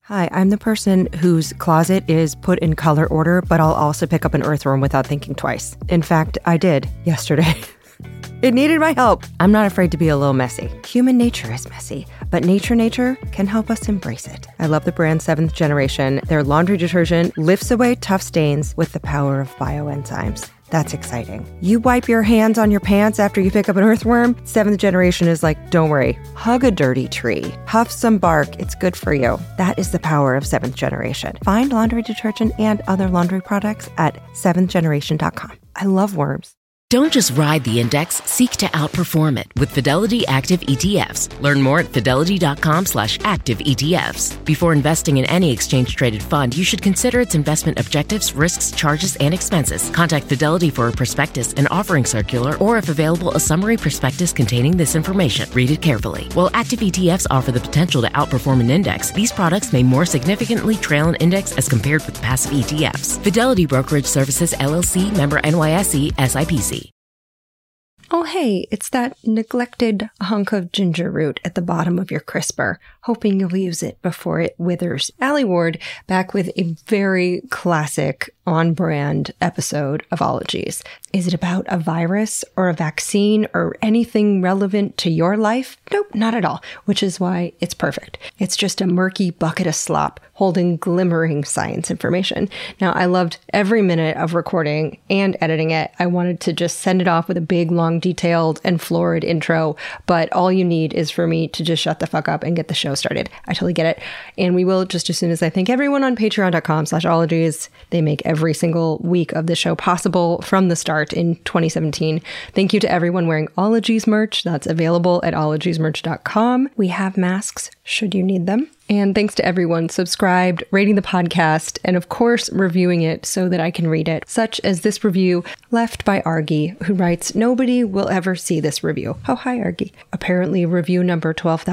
Hi, I'm the person whose closet is put in color order, but I'll also pick up an earthworm without thinking twice. In fact, I did yesterday. It needed my help. I'm not afraid to be a little messy. Human nature is messy, but nature can help us embrace it. I love the brand 7th Generation. Their laundry detergent lifts away tough stains with the power of bioenzymes. That's exciting. You wipe your hands on your pants after you pick up an earthworm? 7th Generation is like, don't worry, hug a dirty tree, huff some bark, it's good for you. That is the power of 7th Generation. Find laundry detergent and other laundry products at 7thgeneration.com. I love worms. Don't just ride the index, seek to outperform it with Fidelity Active ETFs. Learn more at fidelity.com/active ETFs. Before investing in any exchange-traded fund, you should consider its investment objectives, risks, charges, and expenses. Contact Fidelity for a prospectus, an offering circular, or if available, a summary prospectus containing this information. Read it carefully. While active ETFs offer the potential to outperform an index, these products may more significantly trail an index as compared with passive ETFs. Fidelity Brokerage Services, LLC, member NYSE, SIPC. Oh, hey, it's that neglected hunk of ginger root at the bottom of your crisper, hoping you'll use it before it withers. Allie Ward back with a very classic on-brand episode of Ologies. Is it about a virus or a vaccine or anything relevant to your life? Nope, not at all, which is why it's perfect. It's just a murky bucket of slop holding glimmering science information. Now, I loved every minute of recording and editing it. I wanted to just send it off with a big, long, detailed, and florid intro, but all you need is for me to just shut the fuck up and get the show started. I totally get it. And we will just as soon as I thank everyone on patreon.com/ologies. They make every single week of the show possible from the start in 2017. Thank you to everyone wearing Ologies merch. That's available at ologiesmerch.com. We have masks should you need them. And thanks to everyone subscribed, rating the podcast, and of course, reviewing it so that I can read it, such as this review left by Argy, who writes, "Nobody will ever see this review." Oh, hi, Argy. Apparently, review number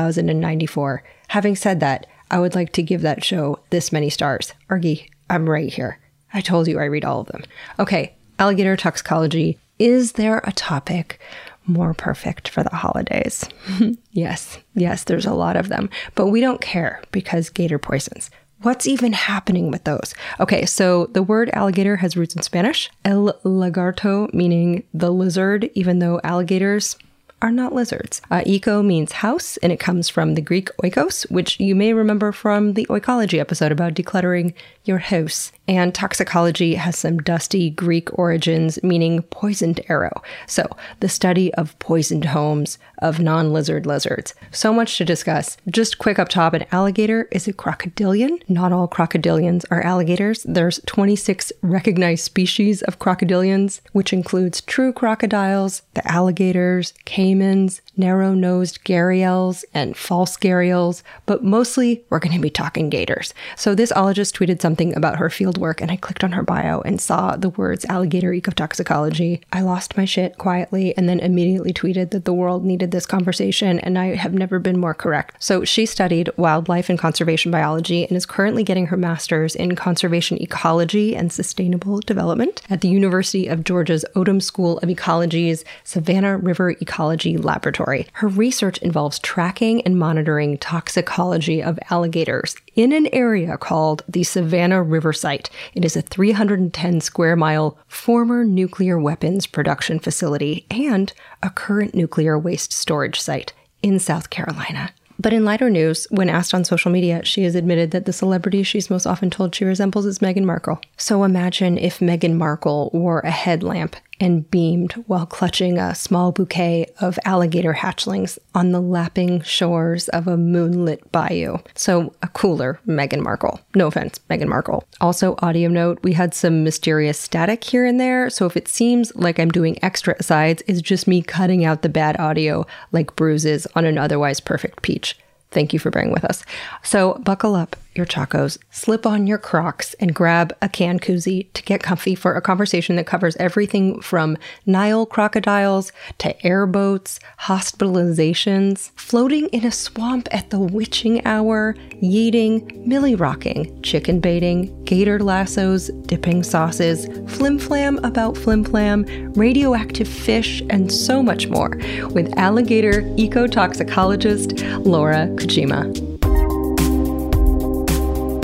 12,094. Having said that, I would like to give that show this many stars. Argy, I'm right here. I told you I read all of them. Okay, alligator toxicology. Is there a topic more perfect for the holidays? Yes, there's a lot of them, but we don't care because gator poisons. What's even happening with those? Okay, so the word alligator has roots in Spanish, el lagarto, meaning the lizard, even though alligators are not lizards. Eco means house, and it comes from the Greek oikos, which you may remember from the oikology episode about decluttering your house. And toxicology has some dusty Greek origins, meaning poisoned arrow. So the study of poisoned homes of non-lizard lizards. So much to discuss. Just quick up top, an alligator is a crocodilian. Not all crocodilians are alligators. There's 26 recognized species of crocodilians, which includes true crocodiles, the alligators, caimans, narrow-nosed gharials, and false gharials, but mostly we're going to be talking gators. So this ologist tweeted something about her field work, and I clicked on her bio and saw the words alligator ecotoxicology. I lost my shit quietly and then immediately tweeted that the world needed this conversation, and I have never been more correct. So she studied wildlife and conservation biology and is currently getting her master's in conservation ecology and sustainable development at the University of Georgia's Odum School of Ecology's Savannah River Ecology Laboratory. Her research involves tracking and monitoring toxicology of alligators in an area called the Savannah River Site. It is a 310 square mile former nuclear weapons production facility and a current nuclear waste storage site in South Carolina. But in lighter news, when asked on social media, she has admitted that the celebrity she's most often told she resembles is Meghan Markle. So imagine if Meghan Markle wore a headlamp and beamed while clutching a small bouquet of alligator hatchlings on the lapping shores of a moonlit bayou. So a cooler Meghan Markle. No offense, Meghan Markle. Also, audio note, we had some mysterious static here and there, so if it seems like I'm doing extra asides, it's just me cutting out the bad audio like bruises on an otherwise perfect peach. Thank you for bearing with us. So buckle up your chacos, slip on your Crocs, and grab a can koozie to get comfy for a conversation that covers everything from Nile crocodiles to airboats, hospitalizations, floating in a swamp at the witching hour, yeeting, millie rocking, chicken baiting, gator lassos, dipping sauces, flim-flam about flim-flam, radioactive fish, and so much more with alligator ecotoxicologist Laura Kojima.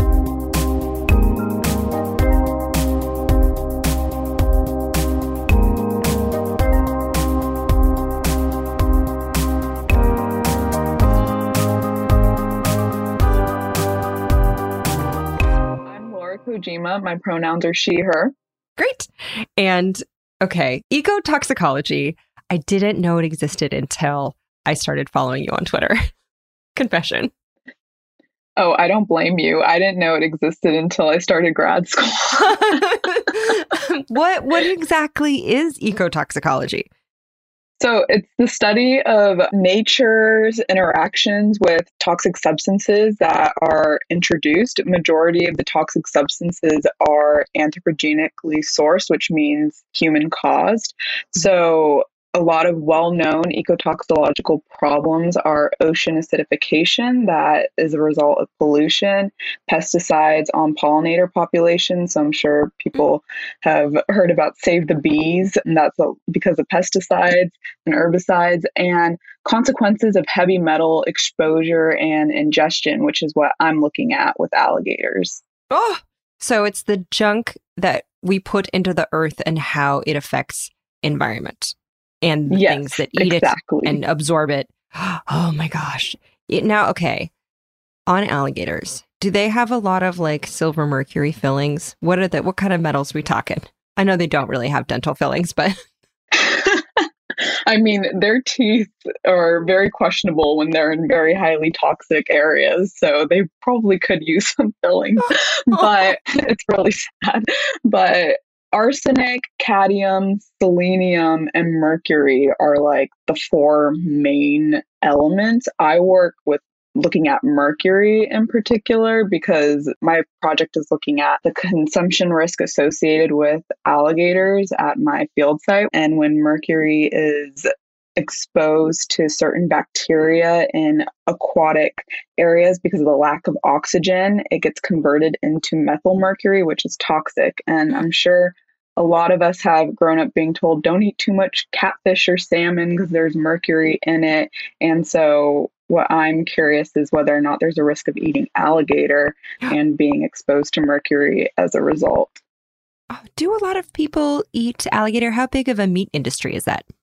Kojima. My pronouns are she, her. Great. And okay, ecotoxicology. I didn't know it existed until I started following you on Twitter. Confession. Oh, I don't blame you. I didn't know it existed until I started grad school. What exactly is ecotoxicology? So it's the study of nature's interactions with toxic substances that are introduced. Majority of the toxic substances are anthropogenically sourced, which means human caused. So a lot of well-known ecotoxicological problems are ocean acidification that is a result of pollution, pesticides on pollinator populations. So I'm sure people have heard about Save the Bees, and that's because of pesticides and herbicides, and consequences of heavy metal exposure and ingestion, which is what I'm looking at with alligators. Oh, so it's the junk that we put into the earth and how it affects environment and the things that eat it and absorb it. Oh my gosh. Now, okay, on alligators, do they have a lot of like silver mercury fillings? What kind of metals are we talking? I know they don't really have dental fillings, but I mean, their teeth are very questionable when they're in very highly toxic areas, so they probably could use some fillings, but it's really sad. But arsenic, cadmium, selenium, and mercury are like the four main elements. I work with looking at mercury in particular because my project is looking at the consumption risk associated with alligators at my field site. And when mercury is exposed to certain bacteria in aquatic areas because of the lack of oxygen, it gets converted into methyl mercury, which is toxic. And I'm sure a lot of us have grown up being told, don't eat too much catfish or salmon because there's mercury in it. And so what I'm curious is whether or not there's a risk of eating alligator and being exposed to mercury as a result. Do a lot of people eat alligator? How big of a meat industry is that?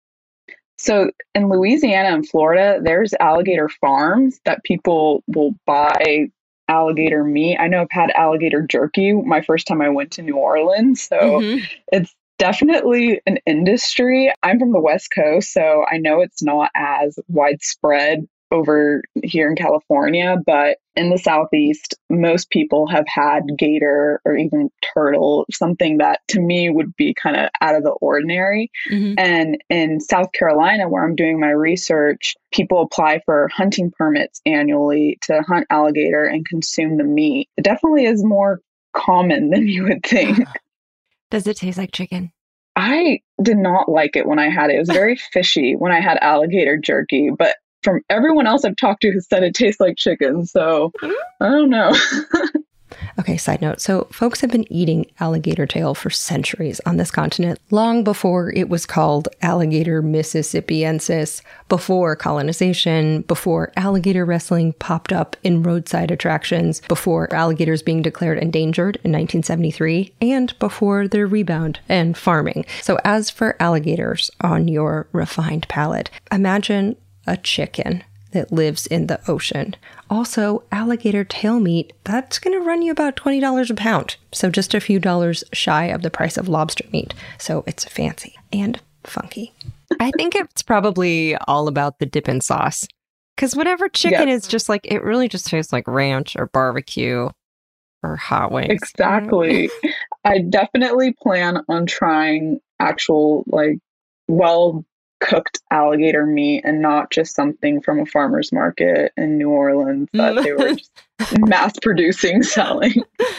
So in Louisiana and Florida, there's alligator farms that people will buy alligator meat. I know I've had alligator jerky my first time I went to New Orleans. So it's definitely an industry. I'm from the West Coast, so I know it's not as widespread over here in California, but in the Southeast, most people have had gator or even turtle, something that to me would be kind of out of the ordinary. And in South Carolina, where I'm doing my research, people apply for hunting permits annually to hunt alligator and consume the meat. It definitely is more common than you would think. Does it taste like chicken? I did not like it when I had it. It was very fishy when I had alligator jerky, but from everyone else I've talked to who said it tastes like chicken. So I don't know. Okay, side note. So folks have been eating alligator tail for centuries on this continent, long before it was called alligator mississippiensis, before colonization, before alligator wrestling popped up in roadside attractions, before alligators being declared endangered in 1973, and before their rebound and farming. So as for alligators on your refined palate, imagine a chicken that lives in the ocean. Also, alligator tail meat, that's going to run you about $20 a pound. So just a few dollars shy of the price of lobster meat. So it's fancy and funky. I think it's probably all about the dipping sauce. Because whatever chicken is just like, it really just tastes like ranch or barbecue or hot wings. Exactly. I definitely plan on trying actual, like, well-cooked alligator meat and not just something from a farmer's market in New Orleans that they were just mass producing, selling.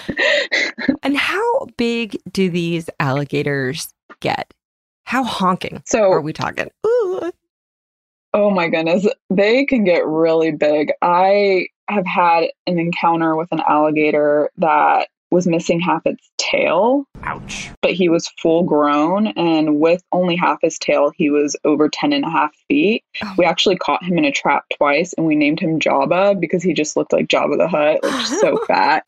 And how big do these alligators get? How honking are we talking? Ooh. Oh my goodness. They can get really big. I have had an encounter with an alligator that was missing half its tail. Ouch. But he was full grown, and with only half his tail, he was over 10.5 feet. Oh. We actually caught him in a trap twice, and we named him Jabba because he just looked like Jabba the Hutt, like so fat.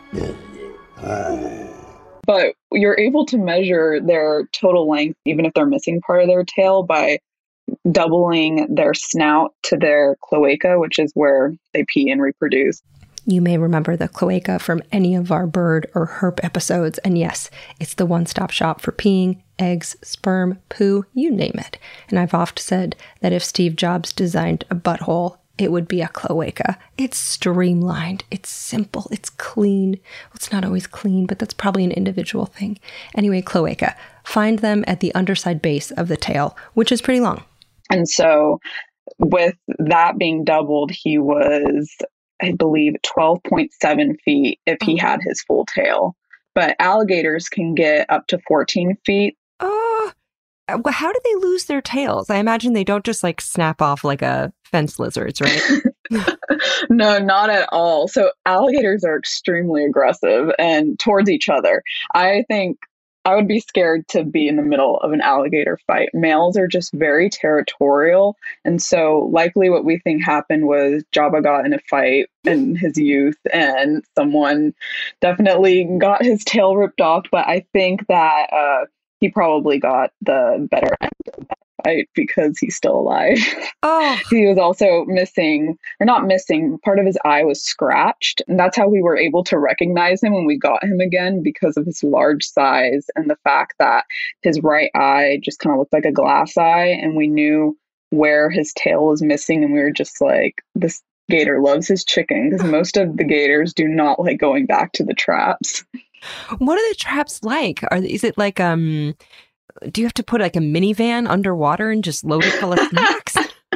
But you're able to measure their total length, even if they're missing part of their tail, by doubling their snout to their cloaca, which is where they pee and reproduce. You may remember the cloaca from any of our bird or herp episodes, and yes, it's the one-stop shop for peeing, eggs, sperm, poo, you name it. And I've often said that if Steve Jobs designed a butthole, it would be a cloaca. It's streamlined, it's simple, it's clean. Well, it's not always clean, but that's probably an individual thing. Anyway, cloaca. Find them at the underside base of the tail, which is pretty long. And so with that being doubled, he was, I believe, 12.7 feet if he had his full tail. But alligators can get up to 14 feet. Oh, well, how do they lose their tails? I imagine they don't just like snap off like a fence lizards, right? No, not at all. So alligators are extremely aggressive and towards each other. I think I would be scared to be in the middle of an alligator fight. Males are just very territorial. And so likely what we think happened was Jabba got in a fight in his youth and someone definitely got his tail ripped off. But I think that he probably got the better end of that fight because he's still alive. Oh, He was also missing, or not missing, part of his eye was scratched. And that's how we were able to recognize him when we got him again, because of his large size and the fact that his right eye just kind of looked like a glass eye. And we knew where his tail was missing. And we were just like, this gator loves his chicken, because most of the gators do not like going back to the traps. what are the traps like? Is it like, do you have to put like a minivan underwater and just load it full of snacks?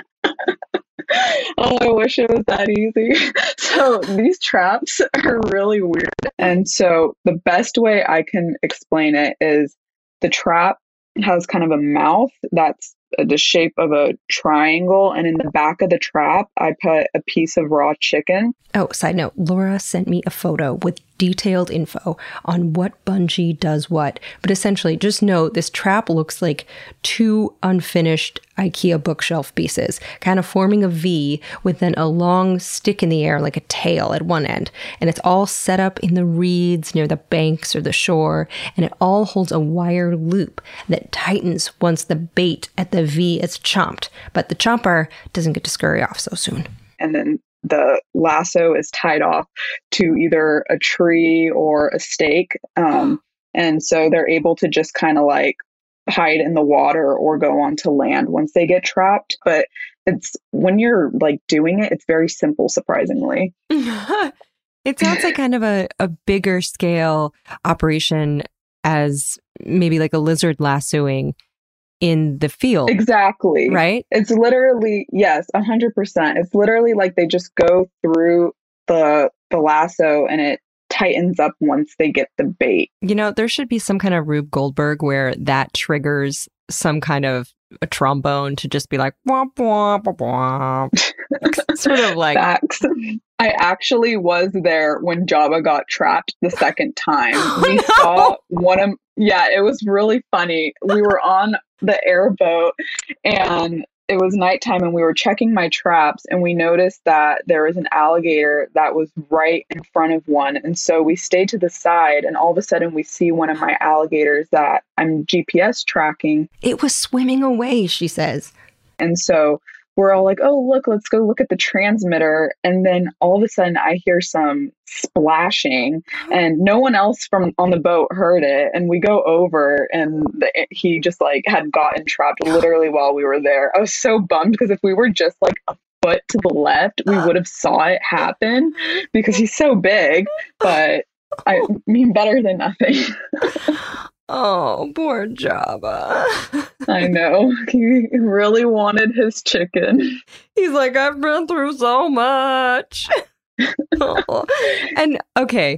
Oh, I wish it was that easy. So these traps are really weird. And so the best way I can explain it is the trap has kind of a mouth that's the shape of a triangle. And in the back of the trap, I put a piece of raw chicken. Oh, side note, Laura sent me a photo with detailed info on what bungee does what. But essentially, just know this trap looks like two unfinished IKEA bookshelf pieces, kind of forming a V with then a long stick in the air like a tail at one end. And it's all set up in the reeds near the banks or the shore. And it all holds a wire loop that tightens once the bait at the V is chomped. But the chomper doesn't get to scurry off so soon. And then the lasso is tied off to either a tree or a stake. And so they're able to just kind of like hide in the water or go onto land once they get trapped. But it's when you're like doing it, it's very simple, surprisingly. It sounds like kind of a bigger scale operation as maybe like a lizard lassoing in the field. Exactly. Right? It's literally, yes, 100%. It's literally like they just go through the lasso and it tightens up once they get the bait. You know, there should be some kind of Rube Goldberg where that triggers some kind of a trombone to just be like, womp, womp, womp, womp. Sort of like. Facts. I actually was there when Jabba got trapped the second time. We saw one of, yeah, it was really funny. We were on the airboat and it was nighttime and we were checking my traps and we noticed that there was an alligator that was right in front of one. And so we stayed to the side and all of a sudden we see one of my alligators that I'm GPS tracking. It was swimming away, she says. And so we're all like, oh, look, let's go look at the transmitter. And then all of a sudden I hear some splashing and no one else from on the boat heard it. And we go over and he just like had gotten trapped literally while we were there. I was so bummed because if we were just like a foot to the left, we would have saw it happen because he's so big. But I mean, better than nothing. Oh, poor Jabba. I know. He really wanted his chicken. He's like, I've been through so much. Oh. And okay,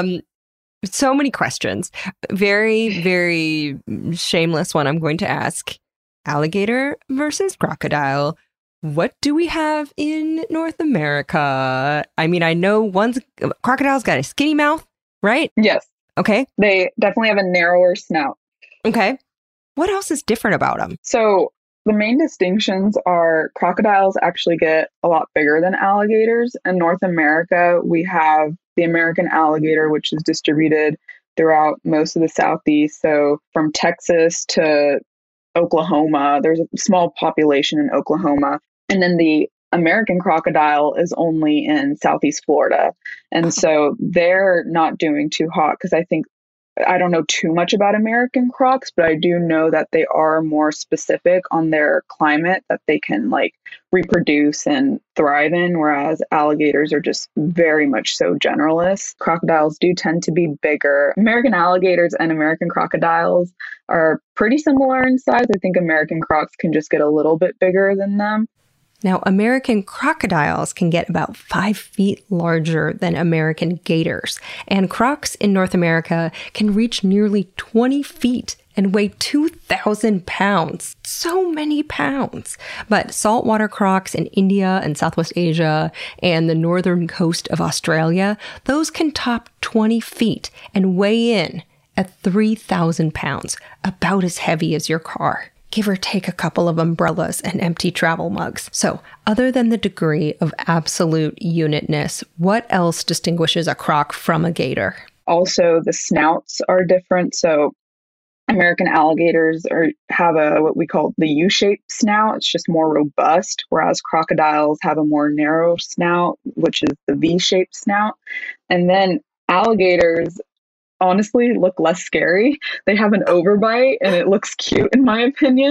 so many questions. Very, very shameless one I'm going to ask. Alligator versus crocodile. What do we have in North America? I mean, I know crocodile's got a skinny mouth, right? Yes. Okay. They definitely have a narrower snout. Okay. What else is different about them? So the main distinctions are crocodiles actually get a lot bigger than alligators. In North America, we have the American alligator, which is distributed throughout most of the Southeast. So from Texas to Oklahoma, there's a small population in Oklahoma. And then the American crocodile is only in Southeast Florida. And so they're not doing too hot because I don't know too much about American crocs, but I do know that they are more specific on their climate that they can like reproduce and thrive in, whereas alligators are just very much so generalists. Crocodiles do tend to be bigger. American alligators and American crocodiles are pretty similar in size. I think American crocs can just get a little bit bigger than them. Now, American crocodiles can get about 5 feet larger than American gators, and crocs in North America can reach nearly 20 feet and weigh 2,000 pounds. So many pounds. But saltwater crocs in India and Southwest Asia and the northern coast of Australia, those can top 20 feet and weigh in at 3,000 pounds, about as heavy as your car. Give or take a couple of umbrellas and empty travel mugs. So, other than the degree of absolute unitness, what else distinguishes a croc from a gator? Also, the snouts are different. So, American alligators have what we call the U-shaped snout. It's just more robust, whereas crocodiles have a more narrow snout, which is the V-shaped snout. And then alligators honestly look less scary. They have an overbite and it looks cute in my opinion.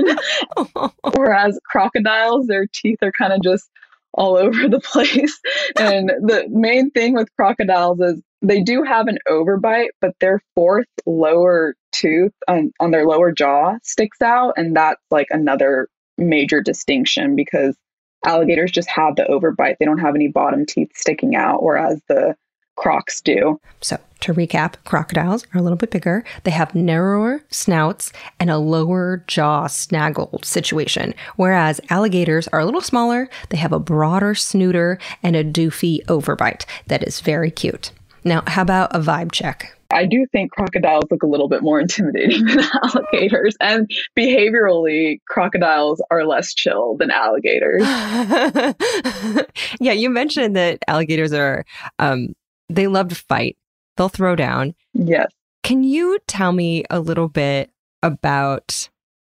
Whereas crocodiles, their teeth are kind of just all over the place. And the main thing with crocodiles is they do have an overbite, but their fourth lower tooth on their lower jaw sticks out. And that's like another major distinction because alligators just have the overbite. They don't have any bottom teeth sticking out, whereas the crocs do. So to recap, crocodiles are a little bit bigger. They have narrower snouts and a lower jaw snaggle situation, whereas alligators are a little smaller. They have a broader snooter and a doofy overbite that is very cute. Now, how about a vibe check? I do think crocodiles look a little bit more intimidating than alligators. And behaviorally, crocodiles are less chill than alligators. Yeah, you mentioned that alligators are, they love to fight. They'll throw down. Yes. Can you tell me a little bit about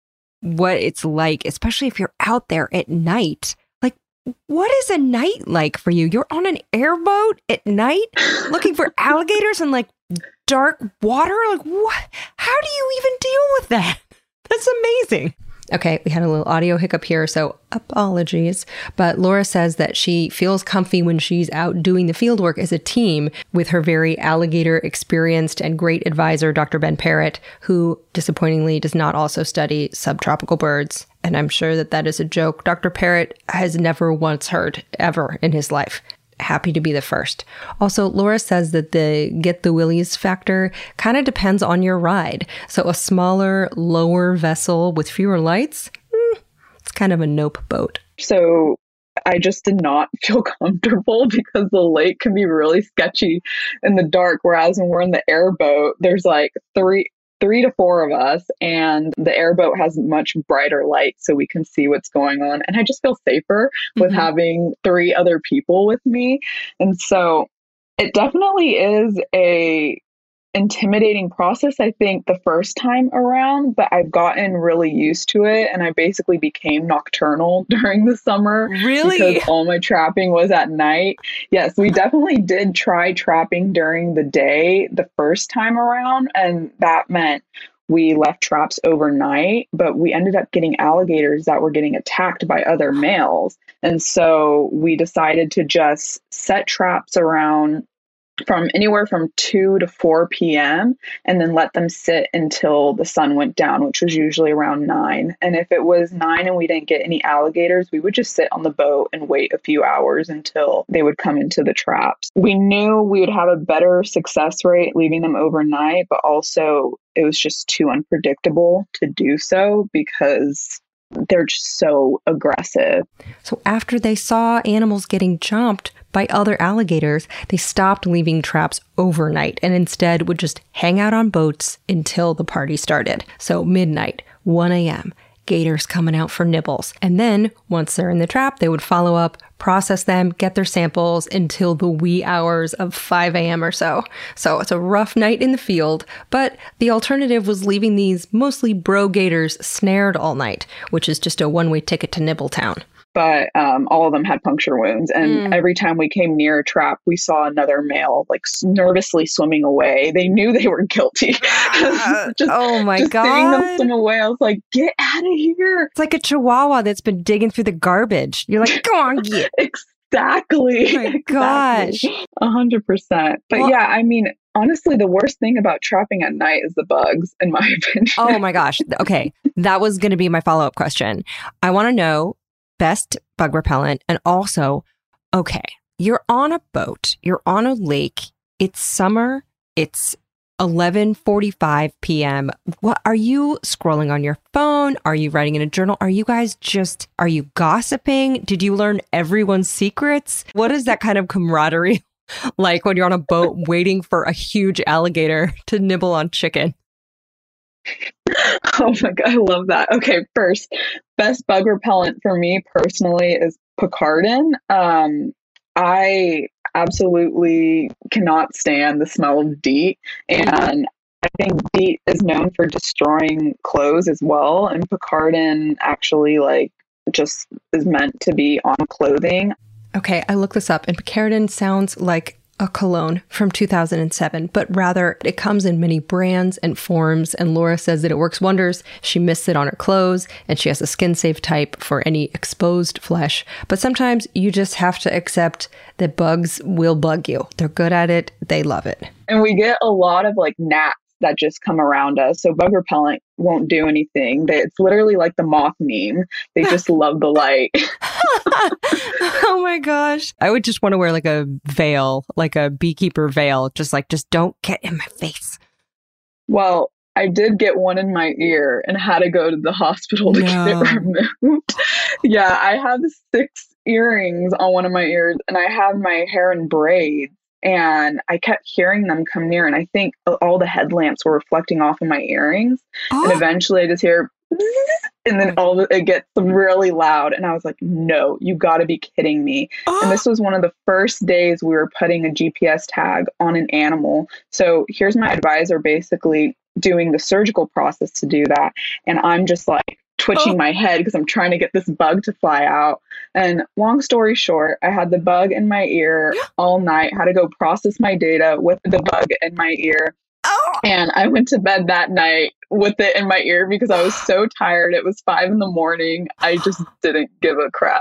what it's like, especially if you're out there at night? Like, what is a night like for you? You're on an airboat at night looking for alligators in like dark water? Like, what? How do you even deal with that? That's amazing. Okay, we had a little audio hiccup here, so apologies. But Laura says that she feels comfy when she's out doing the fieldwork as a team with her very alligator experienced and great advisor, Dr. Ben Parrott, who disappointingly does not also study subtropical birds. And I'm sure that that is a joke Dr. Parrott has never once heard ever in his life. Happy to be the first. Also, Laura says that the get the willies factor kind of depends on your ride. So a smaller, lower vessel with fewer lights, it's kind of a nope boat. So I just did not feel comfortable because the lake can be really sketchy in the dark. Whereas when we're in the airboat, there's like three to four of us, and the airboat has much brighter light so we can see what's going on. And I just feel safer with having 3 other people with me. And so it definitely is a intimidating process, I think, the first time around, but I've gotten really used to it, and I basically became nocturnal during the summer. Really? Because all my trapping was at night. Yes, we definitely did try trapping during the day the first time around, and that meant we left traps overnight, but we ended up getting alligators that were getting attacked by other males. And so we decided to just set traps around from anywhere from 2 to 4 p.m. and then let them sit until the sun went down, which was usually around 9. And if it was 9 and we didn't get any alligators, we would just sit on the boat and wait a few hours until they would come into the traps. We knew we would have a better success rate leaving them overnight, but also it was just too unpredictable to do so because they're just so aggressive. So after they saw animals getting jumped by other alligators, they stopped leaving traps overnight and instead would just hang out on boats until the party started. So midnight, 1 a.m., gators coming out for nibbles. And then once they're in the trap, they would follow up, process them, get their samples until the wee hours of 5 a.m. or so. So it's a rough night in the field, but the alternative was leaving these mostly bro gators snared all night, which is just a one-way ticket to Nibbletown. but all of them had puncture wounds. And every time we came near a trap, we saw another male like nervously swimming away. They knew they were guilty. Oh my just God. seeing them swim away, I was like, get out of here. It's like a chihuahua that's been digging through the garbage. You're like, go on, get. Exactly. Oh my gosh. 100%. But Well, yeah, I mean, honestly, the worst thing about trapping at night is the bugs, in my opinion. oh my gosh. Okay. That was going to be my follow-up question. I want to know best bug repellent, and also, okay, you're on a boat, you're on a lake, it's summer, it's 11:45 p.m. What are you scrolling on your phone? Are you writing in a journal? Are you gossiping? Did you learn everyone's secrets? What is that kind of camaraderie like when you're on a boat waiting for a huge alligator to nibble on chicken? Oh my God, I love that. Okay, first, best bug repellent for me personally is Picardin. I absolutely cannot stand the smell of DEET, and I think DEET is known for destroying clothes as well, and Picardin actually like just is meant to be on clothing. Okay, I looked this up, and Picardin sounds like a cologne from 2007, but rather it comes in many brands and forms, and Laura says that it works wonders. She mists it on her clothes, and she has a skin-safe type for any exposed flesh. But sometimes you just have to accept that bugs will bug you. They're good at it. They love it. And we get a lot of like gnats that just come around us. So bug repellent won't do anything. It's literally like the moth meme. They just love the light. Oh my gosh. I would just want to wear like a veil, like a beekeeper veil. Just don't get in my face. Well, I did get one in my ear and had to go to the hospital to get it removed. Yeah, I have 6 earrings on one of my ears, and I have my hair in braids. And I kept hearing them come near, and I think all the headlamps were reflecting off of my earrings. And eventually I just hear, and then it gets really loud. And I was like, no, you got to be kidding me. And this was one of the first days we were putting a GPS tag on an animal. So here's my advisor basically doing the surgical process to do that. And I'm just like twitching my head because I'm trying to get this bug to fly out. And long story short, I had the bug in my ear all night, had to go process my data with the bug in my ear. And I went to bed that night with it in my ear because I was so tired. It was 5 a.m. I just didn't give a crap.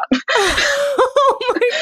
Oh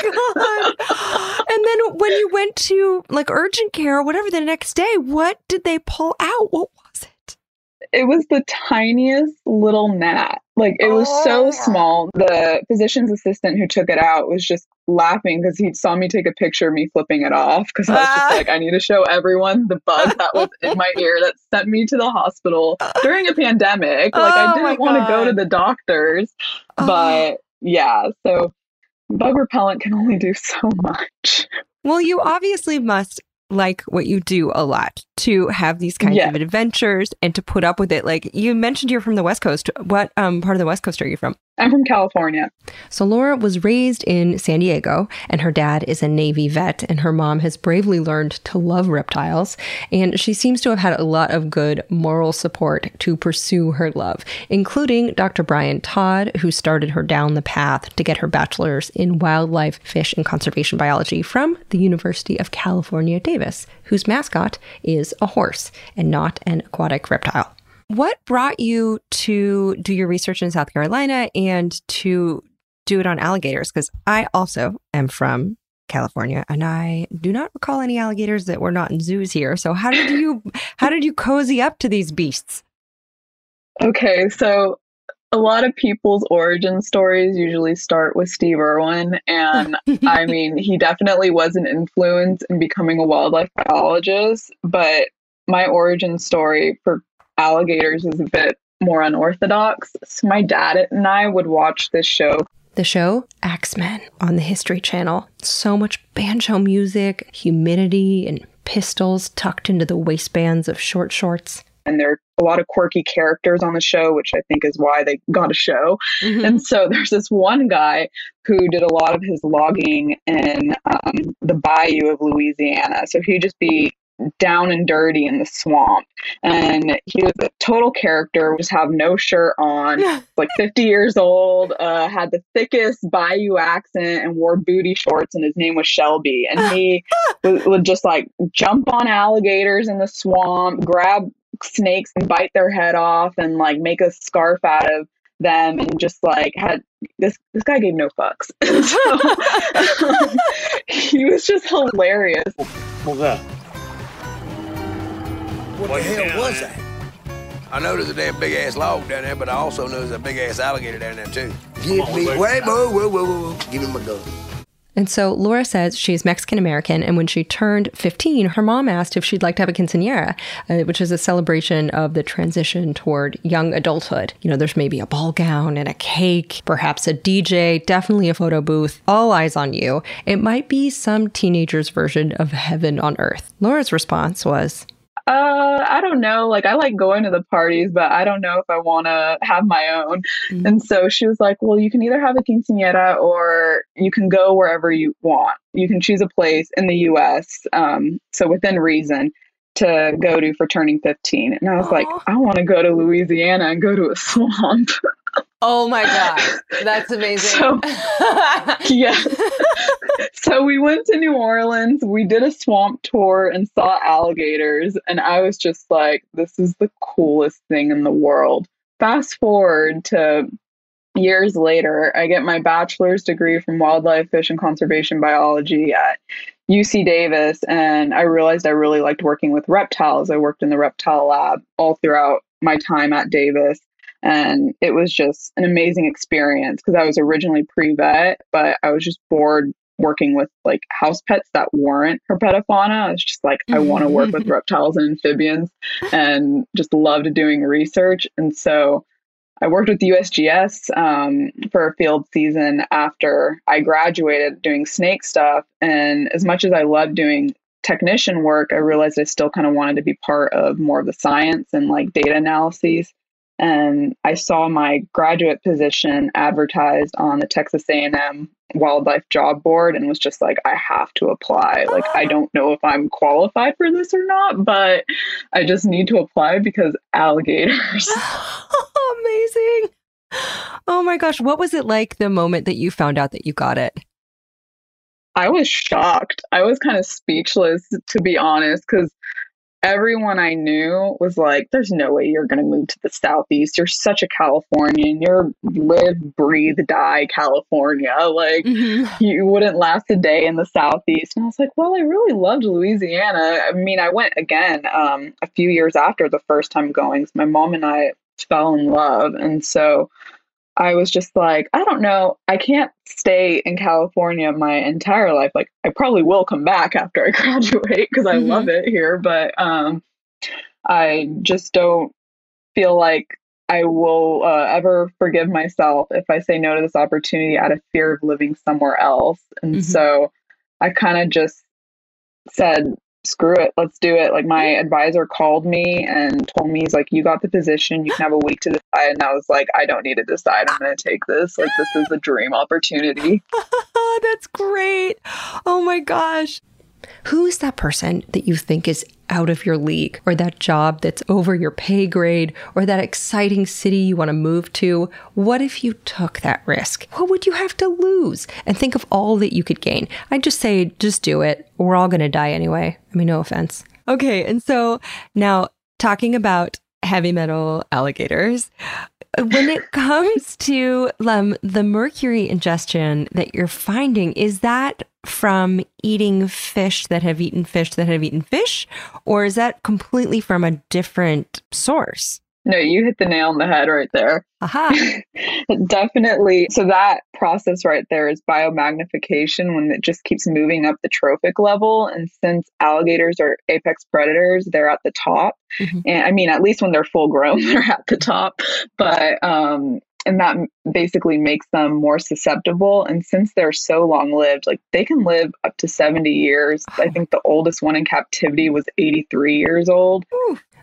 my God. And then when you went to like urgent care or whatever the next day, what did they pull out? What was it? It was the tiniest little gnat. Like, it was so small. The physician's assistant who took it out was just laughing because he saw me take a picture of me flipping it off because I was just like, I need to show everyone the bug that was in my ear that sent me to the hospital during a pandemic. Like, I didn't want to go to the doctors. But yeah, so bug repellent can only do so much. Well, you obviously must like what you do a lot to have these kinds of adventures and to put up with it. Like you mentioned, you're from the West Coast. What part of the West Coast are you from? I'm from California. So Laura was raised in San Diego, and her dad is a Navy vet, and her mom has bravely learned to love reptiles. And she seems to have had a lot of good moral support to pursue her love, including Dr. Brian Todd, who started her down the path to get her bachelor's in wildlife, fish, and conservation biology from the University of California, Davis, whose mascot is a horse and not an aquatic reptile. What brought you to do your research in South Carolina and to do it on alligators? Because I also am from California, and I do not recall any alligators that were not in zoos here. So how did you cozy up to these beasts? Okay, so a lot of people's origin stories usually start with Steve Irwin. And I mean, he definitely was an influence in becoming a wildlife biologist. But my origin story for alligators is a bit more unorthodox. So my dad and I would watch this show. The show Axemen on the History Channel. So much banjo music, humidity, and pistols tucked into the waistbands of short shorts. And there are a lot of quirky characters on the show, which I think is why they got a show. Mm-hmm. And so there's this one guy who did a lot of his logging in the bayou of Louisiana. So he'd just be down and dirty in the swamp. And he was a total character, just have no shirt on, like 50 years old, had the thickest Bayou accent and wore booty shorts, and his name was Shelby. And he would just like jump on alligators in the swamp, grab snakes and bite their head off and like make a scarf out of them, and just like had this guy gave no fucks. So, he was just hilarious. What's that? What the hell was that? I know there's a damn big ass log down there, but I also know there's a big ass alligator down there too. Give me, wait, whoa. Give me my gun. And so Laura says she's Mexican-American, and when she turned 15, her mom asked if she'd like to have a quinceañera, which is a celebration of the transition toward young adulthood. You know, there's maybe a ball gown and a cake, perhaps a DJ, definitely a photo booth, all eyes on you. It might be some teenager's version of heaven on earth. Laura's response was, I don't know. Like, I like going to the parties, but I don't know if I want to have my own. Mm-hmm. And so she was like, well, you can either have a quinceañera or you can go wherever you want. You can choose a place in the U.S., so within reason, to go to for turning 15. And I was like, I want to go to Louisiana and go to a swamp. Oh my God. That's amazing. So, yeah. So we went to New Orleans, we did a swamp tour and saw alligators. And I was just like, this is the coolest thing in the world. Fast forward to years later, I get my bachelor's degree from wildlife, fish, and conservation biology at UC Davis. And I realized I really liked working with reptiles. I worked in the reptile lab all throughout my time at Davis. And it was just an amazing experience because I was originally pre-vet, but I was just bored working with like house pets that weren't herpetofauna. I was just like, I want to work with reptiles and amphibians, and just loved doing research. And so I worked with USGS for a field season after I graduated doing snake stuff. And as much as I loved doing technician work, I realized I still kind of wanted to be part of more of the science and like data analyses. And I saw my graduate position advertised on the Texas A&M Wildlife Job Board and was just like, I have to apply. Like, I don't know if I'm qualified for this or not, but I just need to apply because alligators. Amazing. Oh my gosh. What was it like the moment that you found out that you got it? I was shocked. I was kind of speechless, to be honest, because everyone I knew was like, there's no way you're going to move to the Southeast. You're such a Californian. You're live, breathe, die California. Like, you wouldn't last a day in the Southeast. And I was like, well, I really loved Louisiana. I mean, I went again a few years after the first time going. So my mom and I fell in love. And so I was just like, I don't know. I can't stay in California my entire life. Like, I probably will come back after I graduate because I love it here. But I just don't feel like I will ever forgive myself if I say no to this opportunity out of fear of living somewhere else. And so I kind of just said, screw it, let's do it. Like, my advisor called me and told me, he's like, you got the position, you can have a week to decide. And I was like, I don't need to decide, I'm going to take this. Like, this is a dream opportunity. That's great. Oh my gosh. Who is that person that you think is out of your league, or that job that's over your pay grade, or that exciting city you want to move to? What if you took that risk? What would you have to lose? And think of all that you could gain. I'd just say, just do it. We're all going to die anyway. I mean, no offense. Okay. And so now, talking about heavy metal alligators, when it comes to the mercury ingestion that you're finding, is that from eating fish that have eaten fish that have eaten fish, or is that completely from a different source? No, you hit the nail on the head right there. Aha. Definitely. So that process right there is biomagnification, when it just keeps moving up the trophic level. And since alligators are apex predators, they're at the top. And I mean, at least when they're full grown, they're at the top. But and that basically makes them more susceptible. And since they're so long lived, like, they can live up to 70 years. I think the oldest one in captivity was 83 years old. Ooh.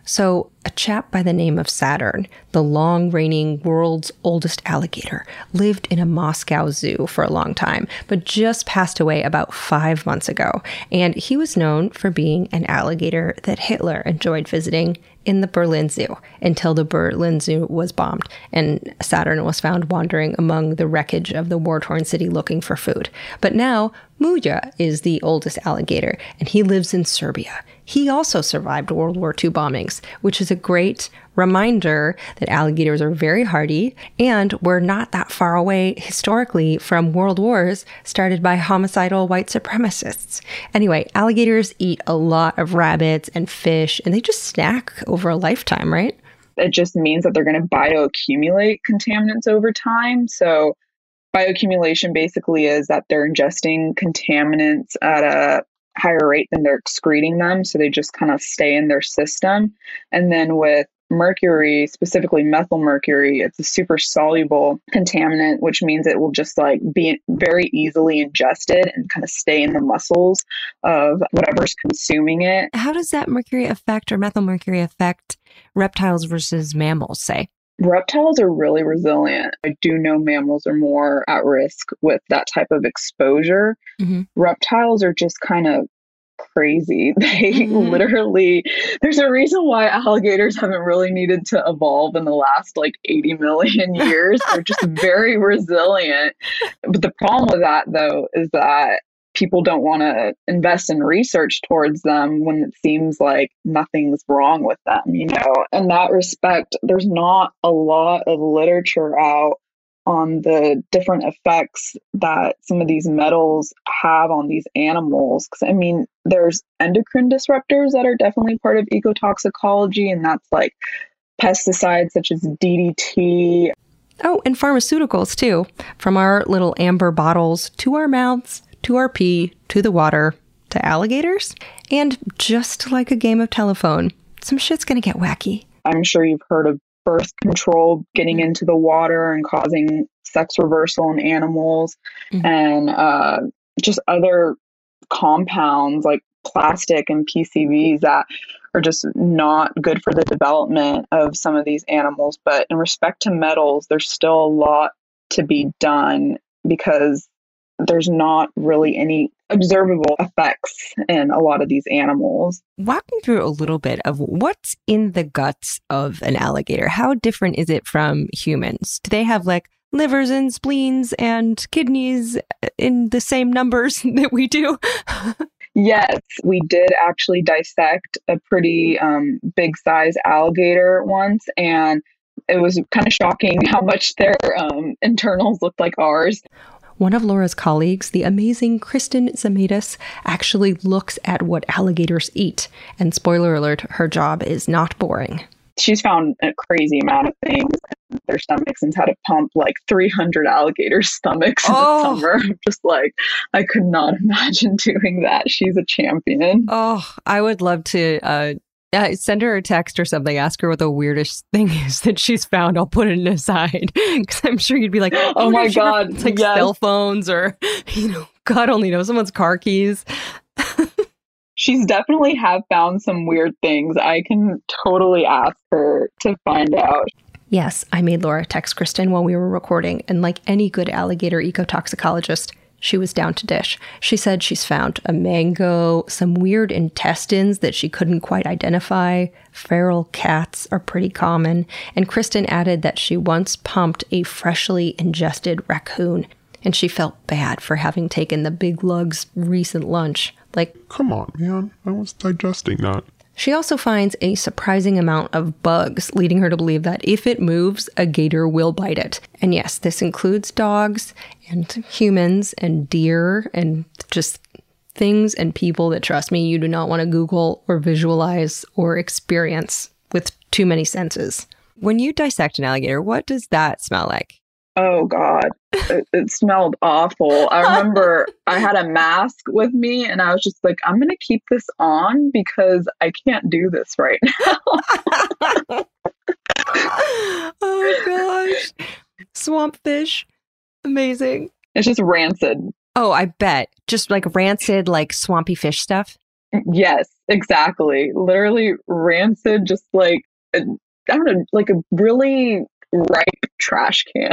So, a chap by the name of Saturn, the long-reigning world's oldest alligator, lived in a Moscow zoo for a long time, but just passed away about 5 months ago. And he was known for being an alligator that Hitler enjoyed visiting in the Berlin Zoo until the Berlin Zoo was bombed and Saturn was found wandering among the wreckage of the war-torn city looking for food. But now, Muja is the oldest alligator, and he lives in Serbia. He also survived World War II bombings, which is a great reminder that alligators are very hardy, and we're not that far away historically from world wars started by homicidal white supremacists. Anyway, alligators eat a lot of rabbits and fish, and they just snack over a lifetime, right? It just means that they're going to bioaccumulate contaminants over time. So bioaccumulation basically is that they're ingesting contaminants at a higher rate than they're excreting them. So they just kind of stay in their system. And then with mercury, specifically methyl mercury, it's a super soluble contaminant, which means it will just like be very easily ingested and kind of stay in the muscles of whatever's consuming it. How does that mercury affect, or methyl mercury affect, reptiles versus mammals, say? Reptiles are really resilient. I do know mammals are more at risk with that type of exposure. Mm-hmm. Reptiles are just kind of crazy. They literally, there's a reason why alligators haven't really needed to evolve in the last like 80 million years. They're just very resilient. But the problem with that, though, is that people don't want to invest in research towards them when it seems like nothing's wrong with them, you know? In that respect, there's not a lot of literature out on the different effects that some of these metals have on these animals. Because, I mean, there's endocrine disruptors that are definitely part of ecotoxicology, and that's like pesticides such as DDT. Oh, and pharmaceuticals too. From our little amber bottles to our mouths, to our pee, to the water, to alligators. And just like a game of telephone, some shit's gonna get wacky. I'm sure you've heard of birth control getting into the water and causing sex reversal in animals, and just other compounds like plastic and PCBs that are just not good for the development of some of these animals. But in respect to metals, there's still a lot to be done because there's not really any observable effects in a lot of these animals. Walk me through a little bit of what's in the guts of an alligator. How different is it from humans? Do they have like livers and spleens and kidneys in the same numbers that we do? Yes, we did actually dissect a pretty big size alligator once, and it was kind of shocking how much their internals looked like ours. One of Laura's colleagues, the amazing Kristen Zamidas, actually looks at what alligators eat. And spoiler alert, her job is not boring. She's found a crazy amount of things in their stomachs and had to pump like 300 alligator stomachs in the summer. Just like, I could not imagine doing that. She's a champion. Oh, I would love to send her a text or something. Ask her what the weirdest thing is that she's found. I'll put it aside because I'm sure you'd be like, oh my God. It's like cell phones or, God only knows, someone's car keys. She's definitely have found some weird things. I can totally ask her to find out. Yes, I made Laura text Kristen while we were recording, and like any good alligator ecotoxicologist, she was down to dish. She said she's found a mango, some weird intestines that she couldn't quite identify. Feral cats are pretty common. And Kristen added that she once pumped a freshly ingested raccoon, and she felt bad for having taken the big lug's recent lunch. Like, come on, man, I was digesting that. She also finds a surprising amount of bugs, leading her to believe that if it moves, a gator will bite it. And yes, this includes dogs and humans and deer and just things and people that, trust me, you do not want to Google or visualize or experience with too many senses. When you dissect an alligator, what does that smell like? Oh, God. It smelled awful. I remember I had a mask with me and I was just like, I'm going to keep this on because I can't do this right now. Oh, gosh. Swamp fish. Amazing. It's just rancid. Oh, I bet. Just like rancid, like swampy fish stuff. Yes, exactly. Literally rancid, just like, I don't know, like a really ripe trash can.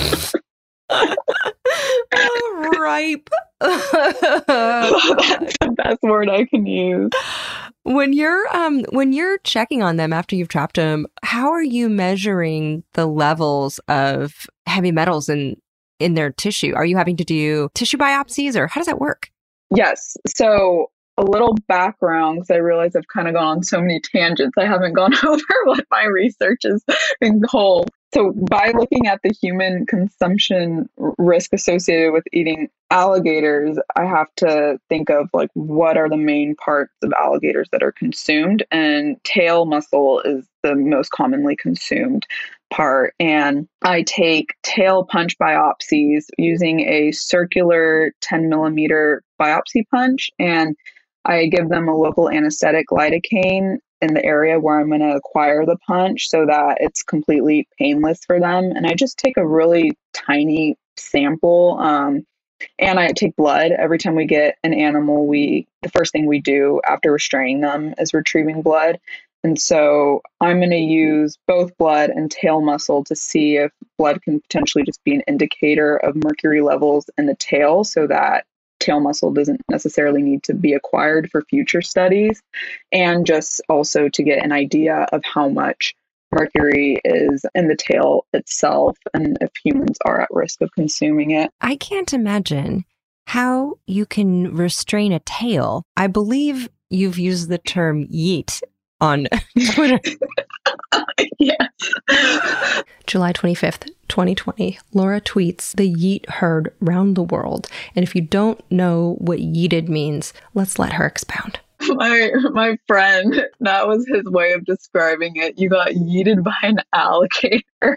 Ripe. That's the best word I can use. When you're checking on them after you've trapped them, how are you measuring the levels of heavy metals in their tissue? Are you having to do tissue biopsies, or how does that work? Yes. So a little background, because I realize I've kind of gone on so many tangents. I haven't gone over what my research is in whole. So by looking at the human consumption risk associated with eating alligators, I have to think of like, what are the main parts of alligators that are consumed? And tail muscle is the most commonly consumed part. And I take tail punch biopsies using a circular 10 millimeter biopsy punch, and I give them a local anesthetic, lidocaine, in the area where I'm going to acquire the punch so that it's completely painless for them. And I just take a really tiny sample. And I take blood every time we get an animal. The first thing we do after restraining them is retrieving blood. And so I'm going to use both blood and tail muscle to see if blood can potentially just be an indicator of mercury levels in the tail, so that tail muscle doesn't necessarily need to be acquired for future studies, and just also to get an idea of how much mercury is in the tail itself and if humans are at risk of consuming it. I can't imagine how you can restrain a tail. I believe you've used the term yeet on Twitter. Yes. July 25th, 2020, Laura tweets, "The yeet heard round the world." And if you don't know what yeeted means, let's let her expound. My friend, that was his way of describing it. You got yeeted by an alligator.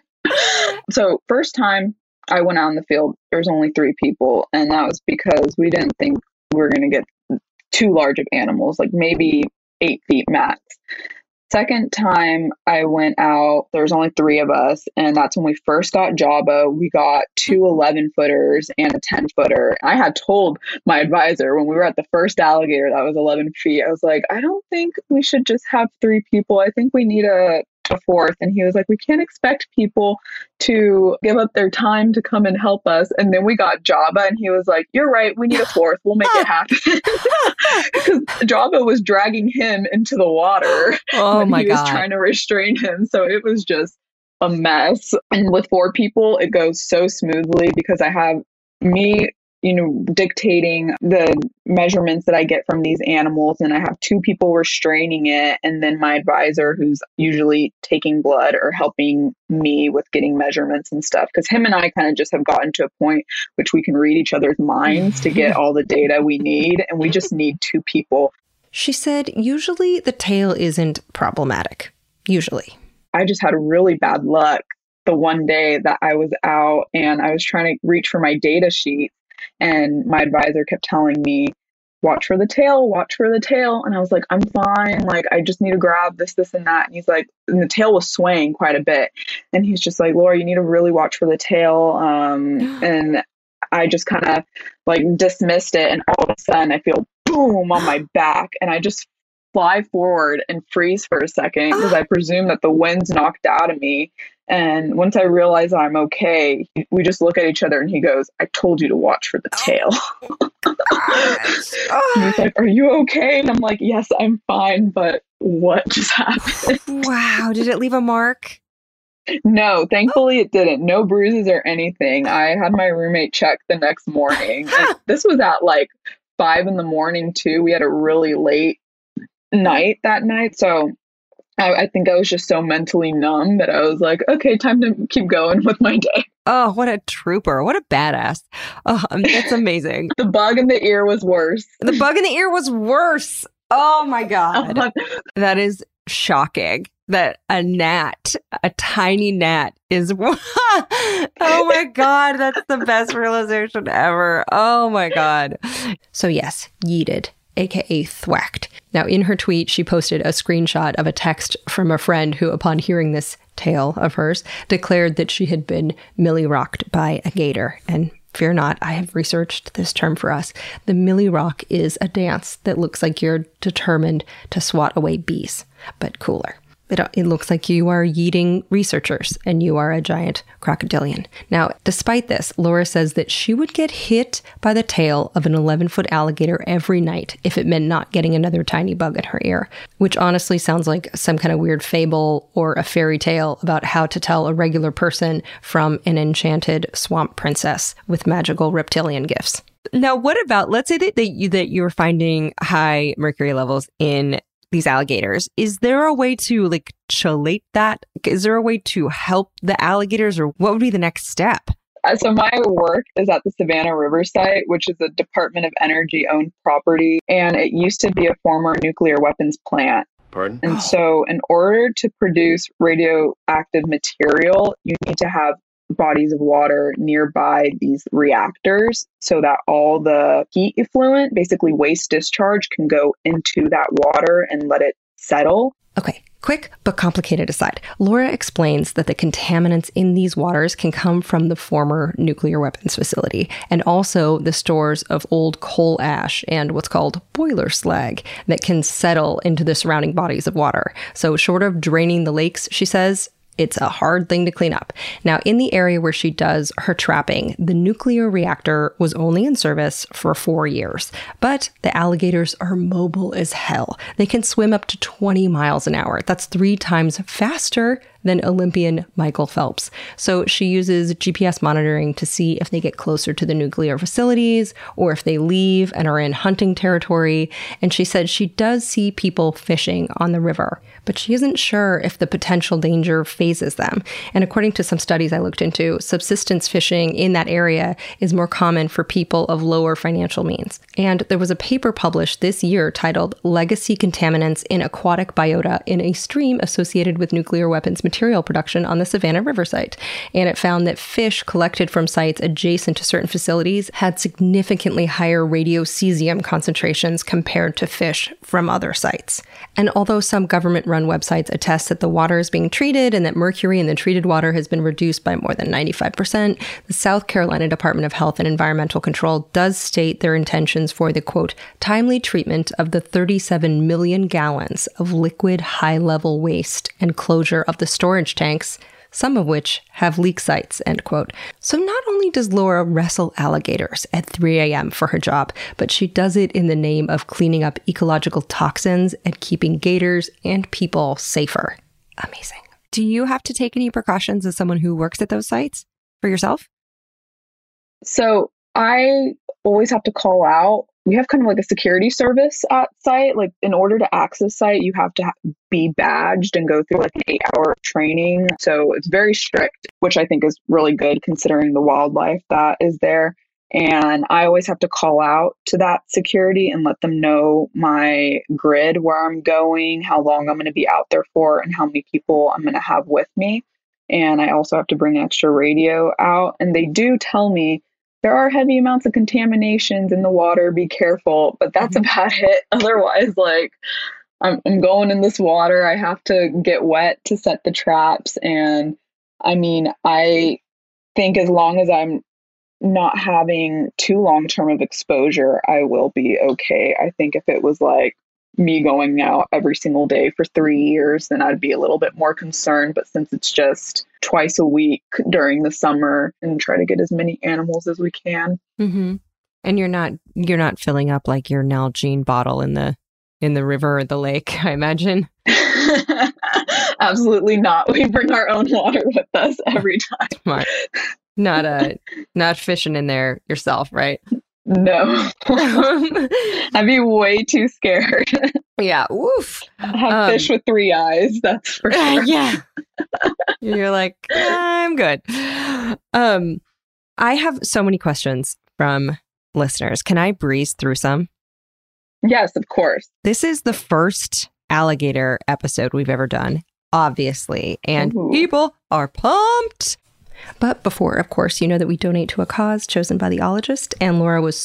So first time I went out in the field, there was only 3 people. And that was because we didn't think we were going to get too large of animals, like maybe 8 feet max. Second time I went out, there was only 3 of us, and that's when we first got Jabba. We got 2 11-footers and a 10-footer. I had told my advisor when we were at the first alligator that was 11 feet, I was like, I don't think we should just have 3 people. I think we need a 4th. And he was like, we can't expect people to give up their time to come and help us. And then we got Jabba, and he was like, you're right, we need a 4th. We'll make it happen. Because Jabba was dragging him into the water when he was trying to restrain him. So it was just a mess. And with 4 people, it goes so smoothly because I have me, dictating the measurements that I get from these animals, and I have 2 people restraining it, and then my advisor who's usually taking blood or helping me with getting measurements and stuff, because him and I kind of just have gotten to a point which we can read each other's minds to get all the data we need, and we just need 2 people. She said usually the tail isn't problematic. Usually. I just had really bad luck the one day that I was out and I was trying to reach for my data sheet. And my advisor kept telling me, watch for the tail, watch for the tail. And I was like, I'm fine. Like, I just need to grab this, and that. And he's like, and the tail was swaying quite a bit. And he's just like, Laura, you need to really watch for the tail. And I just kind of like dismissed it. And all of a sudden I feel boom on my back. And I just fly forward and freeze for a second because I presume that the wind's knocked out of me. And once I realize I'm okay, we just look at each other and he goes, I told you to watch for the tail. He's like, are you okay? And I'm like, yes, I'm fine. But what just happened? Wow. Did it leave a mark? No, thankfully it didn't. No bruises or anything. I had my roommate check the next morning. And this was at like 5 a.m. too. We had a really late night that night. So I think I was just so mentally numb that I was like, okay, time to keep going with my day. Oh, what a trooper. What a badass. Oh, that's amazing. The bug in the ear was worse. The bug in the ear was worse. Oh my God. That is shocking that a gnat, a tiny gnat is, oh my God, that's the best realization ever. Oh my God. So yes, yeeted, aka thwacked. Now in her tweet, she posted a screenshot of a text from a friend who, upon hearing this tale of hers, declared that she had been milly rocked by a gator. And fear not, I have researched this term for us. The Millie Rock is a dance that looks like you're determined to swat away bees, but cooler. It looks like you are yeeting researchers and you are a giant crocodilian. Now, despite this, Laura says that she would get hit by the tail of an 11-foot alligator every night if it meant not getting another tiny bug in her ear, which honestly sounds like some kind of weird fable or a fairy tale about how to tell a regular person from an enchanted swamp princess with magical reptilian gifts. Now, what about, let's say that you were finding high mercury levels in these alligators. Is there a way to like chelate that? Is there a way to help the alligators, or what would be the next step? So my work is at the Savannah River site, which is a Department of Energy owned property, and it used to be a former nuclear weapons plant. Pardon? And so in order to produce radioactive material, you need to have bodies of water nearby these reactors so that all the heat effluent, basically waste discharge, can go into that water and let it settle. Okay, quick but complicated aside. Laura explains that the contaminants in these waters can come from the former nuclear weapons facility and also the stores of old coal ash and what's called boiler slag that can settle into the surrounding bodies of water. So short of draining the lakes, she says, it's a hard thing to clean up. Now, in the area where she does her trapping, the nuclear reactor was only in service for 4 years. But the alligators are mobile as hell. They can swim up to 20 miles an hour. That's 3 times faster than Olympian Michael Phelps. So she uses GPS monitoring to see if they get closer to the nuclear facilities or if they leave and are in hunting territory. And she said she does see people fishing on the river, but she isn't sure if the potential danger phases them. And according to some studies I looked into, subsistence fishing in that area is more common for people of lower financial means. And there was a paper published this year titled Legacy Contaminants in Aquatic Biota in a Stream Associated with Nuclear Weapons Material Production on the Savannah River site. And it found that fish collected from sites adjacent to certain facilities had significantly higher radiocesium concentrations compared to fish from other sites. And although some government-run websites attest that the water is being treated and that mercury in the treated water has been reduced by more than 95%, the South Carolina Department of Health and Environmental Control does state their intentions for the, quote, timely treatment of the 37 million gallons of liquid high-level waste and closure of the storage tanks, some of which have leak sites, end quote. So not only does Laura wrestle alligators at 3 a.m. for her job, but she does it in the name of cleaning up ecological toxins and keeping gators and people safer. Amazing. Do you have to take any precautions as someone who works at those sites for yourself? So I always have to call out. We have kind of like a security service at site. Like in order to access site, you have to be badged and go through like an 8-hour training. So it's very strict, which I think is really good considering the wildlife that is there. And I always have to call out to that security and let them know my grid, where I'm going, how long I'm going to be out there for, and how many people I'm going to have with me. And I also have to bring an extra radio out. And they do tell me there are heavy amounts of contaminations in the water. Be careful. But that's about it. Otherwise, like I'm going in this water. I have to get wet to set the traps. And I mean, I think as long as I'm not having too long term of exposure, I will be okay. I think if it was like me going out every single day for 3 years, then I'd be a little bit more concerned. But since it's just twice a week during the summer, and try to get as many animals as we can. Mm-hmm. And you're not filling up like your Nalgene bottle in the river or the lake, I imagine. Absolutely not. We bring our own water with us every time. Smart. Not fishing in there yourself, right? No. I'd be way too scared. Yeah. Woof. I have fish with 3 eyes, that's for sure. Yeah. You're like, I'm good. I have so many questions from listeners. Can I breeze through some? Yes, of course. This is the first alligator episode we've ever done, obviously, and people are pumped. But before, of course, you know that we donate to a cause chosen by the ologist, and Laura was so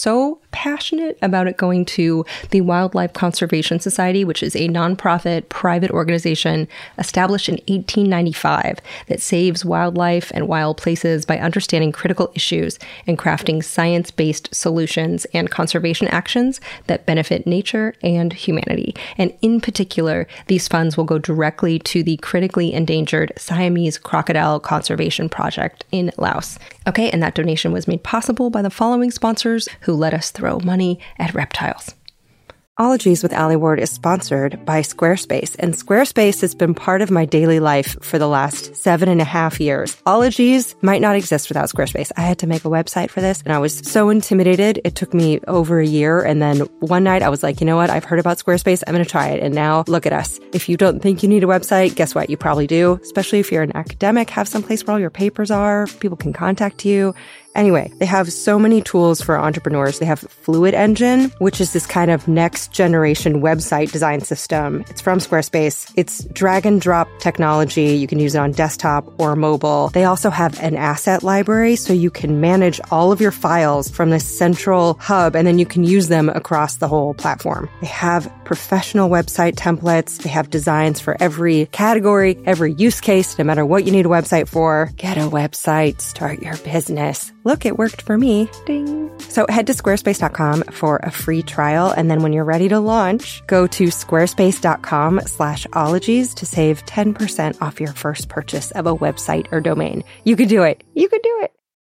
passionate about it going to the Wildlife Conservation Society, which is a nonprofit private organization established in 1895 that saves wildlife and wild places by understanding critical issues and crafting science-based solutions and conservation actions that benefit nature and humanity. And in particular, these funds will go directly to the critically endangered Siamese crocodile conservation project in Laos. Okay, and that donation was made possible by the following sponsors who let us throw money at reptiles. Ologies with Allie Ward is sponsored by Squarespace, and Squarespace has been part of my daily life for the last 7.5 years. Ologies might not exist without Squarespace. I had to make a website for this, and I was so intimidated. It took me over a year, and then one night I was like, you know what? I've heard about Squarespace. I'm going to try it, and now look at us. If you don't think you need a website, guess what? You probably do, especially if you're an academic, have someplace where all your papers are, people can contact you. Anyway, they have so many tools for entrepreneurs. They have Fluid Engine, which is this kind of next generation website design system. It's from Squarespace. It's drag and drop technology. You can use it on desktop or mobile. They also have an asset library, so you can manage all of your files from this central hub, and then you can use them across the whole platform. They have professional website templates. They have designs for every category, every use case, no matter what you need a website for. Get a website, start your business. Look, it worked for me. Ding. So head to squarespace.com for a free trial. And then when you're ready to launch, go to squarespace.com/ologies to save 10% off your first purchase of a website or domain. You could do it. You could do it.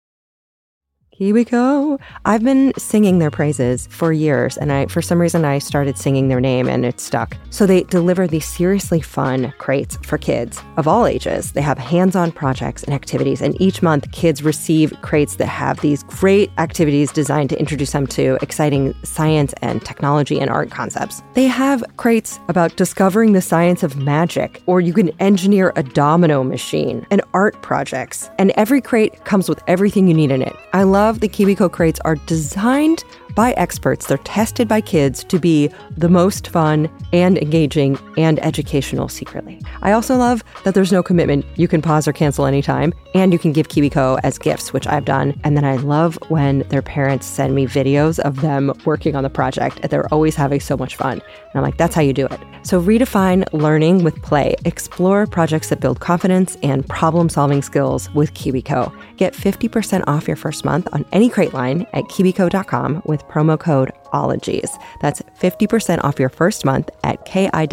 KiwiCo. I've been singing their praises for years, and for some reason I started singing their name and it stuck. So they deliver these seriously fun crates for kids of all ages. They have hands-on projects and activities, and each month kids receive crates that have these great activities designed to introduce them to exciting science and technology and art concepts. They have crates about discovering the science of magic, or you can engineer a domino machine, and art projects. And every crate comes with everything you need in it. I love the KiwiCo crates are designed by experts. They're tested by kids to be the most fun and engaging and educational secretly. I also love that there's no commitment. You can pause or cancel anytime, and you can give KiwiCo as gifts, which I've done. And then I love when their parents send me videos of them working on the project. They're always having so much fun. And I'm like, that's how you do it. So redefine learning with play. Explore projects that build confidence and problem-solving skills with KiwiCo. Get 50% off your first month on any crate line at kiwico.com with promo code ologies. That's 50% off your first month at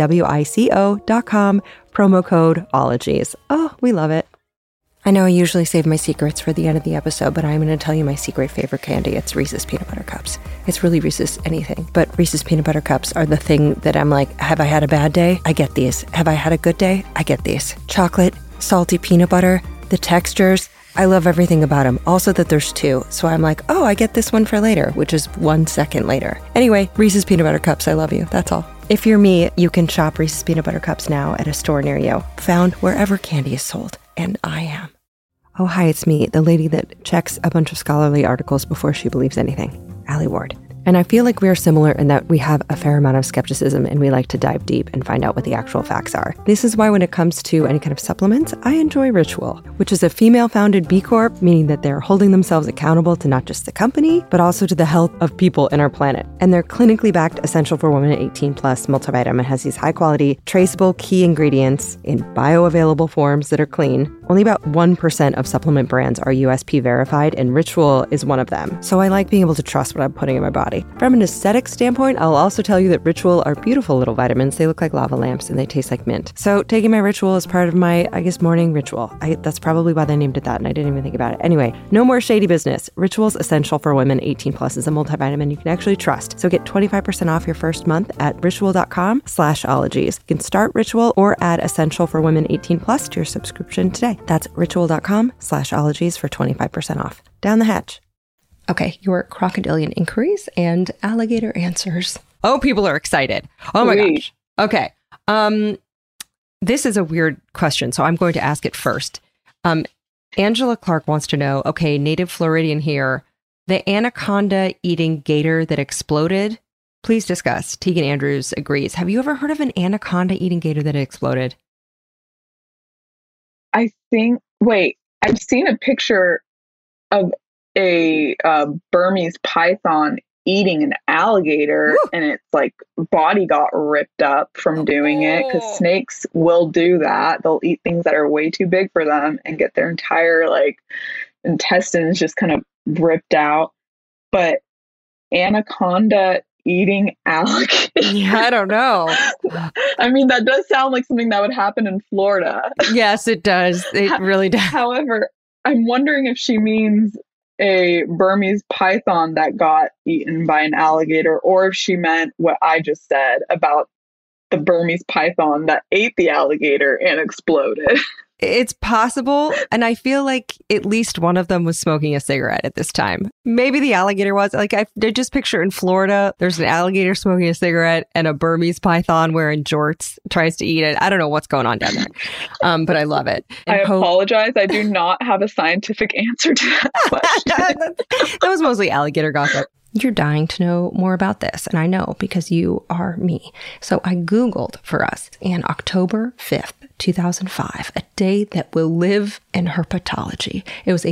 kiwico.com, promo code ologies. Oh, we love it. I know I usually save my secrets for the end of the episode, but I'm going to tell you my secret favorite candy. It's Reese's Peanut Butter Cups. It's really Reese's anything, but Reese's Peanut Butter Cups are the thing that I'm like, have I had a bad day? I get these. Have I had a good day? I get these. Chocolate, salty peanut butter, the textures. I love everything about them. Also that there's two. So I'm like, oh, I get this one for later, which is 1 second later. Anyway, Reese's Peanut Butter Cups, I love you. That's all. If you're me, you can shop Reese's Peanut Butter Cups now at a store near you, found wherever candy is sold. And I am. Oh, hi, it's me, the lady that checks a bunch of scholarly articles before she believes anything, Allie Ward. And I feel like we are similar in that we have a fair amount of skepticism and we like to dive deep and find out what the actual facts are. This is why when it comes to any kind of supplements, I enjoy Ritual, which is a female-founded B Corp, meaning that they're holding themselves accountable to not just the company, but also to the health of people in our planet. And their clinically backed Essential for Women 18 Plus multivitamin has these high-quality, traceable key ingredients in bioavailable forms that are clean. Only about 1% of supplement brands are USP verified, and Ritual is one of them. So I like being able to trust what I'm putting in my body. From an aesthetic standpoint, I'll also tell you that Ritual are beautiful little vitamins. They look like lava lamps and they taste like mint. So taking my Ritual is part of my, morning ritual. That's probably why they named it that, and I didn't even think about it. Anyway, no more shady business. Ritual's Essential for Women 18 Plus is a multivitamin you can actually trust. So get 25% off your first month at ritual.com/ologies. You can start Ritual or add Essential for Women 18 Plus to your subscription today. That's ritual.com/ologies for 25% off. Down the hatch. Okay, your crocodilian inquiries and alligator answers. Oh, people are excited. Oh my gosh. Okay. This is a weird question, so I'm going to ask it first. Angela Clark wants to know, okay, native Floridian here, the anaconda eating gator that exploded, please discuss. Tegan Andrews agrees. Have you ever heard of an anaconda eating gator that exploded? I've seen a picture of a Burmese python eating an alligator. Woo! And its like body got ripped up from doing it, because snakes will do that. They'll eat things that are way too big for them and get their entire like intestines just kind of ripped out. But anaconda eating alligator. Yeah, I don't know. I mean, that does sound like something that would happen in Florida. Yes, it does. It really does. However, I'm wondering if she means a Burmese python that got eaten by an alligator, or if she meant what I just said about the Burmese python that ate the alligator and exploded. It's possible. And I feel like at least one of them was smoking a cigarette at this time. Maybe the alligator was. Like, I just picture in Florida, there's an alligator smoking a cigarette and a Burmese python wearing jorts tries to eat it. I don't know what's going on down there. But I love it. I apologize. I do not have a scientific answer to that question. That was mostly alligator gossip. You're dying to know more about this, and I know because you are me. So I Googled for us, and October 5th, 2005, a day that will live in herpetology. It was a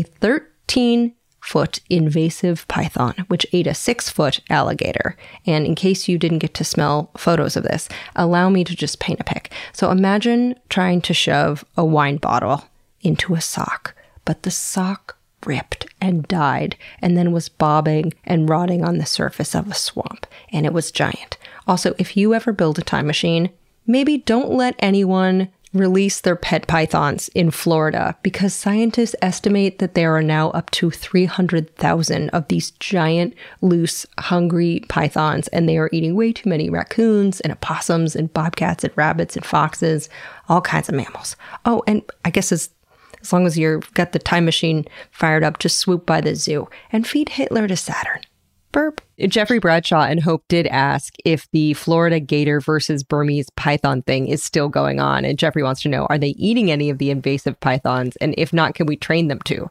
13-foot invasive python, which ate a 6-foot alligator. And in case you didn't get to smell photos of this, allow me to just paint a pic. So imagine trying to shove a wine bottle into a sock, but the sock ripped and died and then was bobbing and rotting on the surface of a swamp. And it was giant. Also, if you ever build a time machine, maybe don't let anyone release their pet pythons in Florida, because scientists estimate that there are now up to 300,000 of these giant, loose, hungry pythons, and they are eating way too many raccoons and opossums and bobcats and rabbits and foxes, all kinds of mammals. Oh, and I guess as long as you've got the time machine fired up, just swoop by the zoo and feed Hitler to Saturn. Burp. Jeffrey Bradshaw and Hope did ask if the Florida gator versus Burmese python thing is still going on. And Jeffrey wants to know, are they eating any of the invasive pythons? And if not, can we train them to?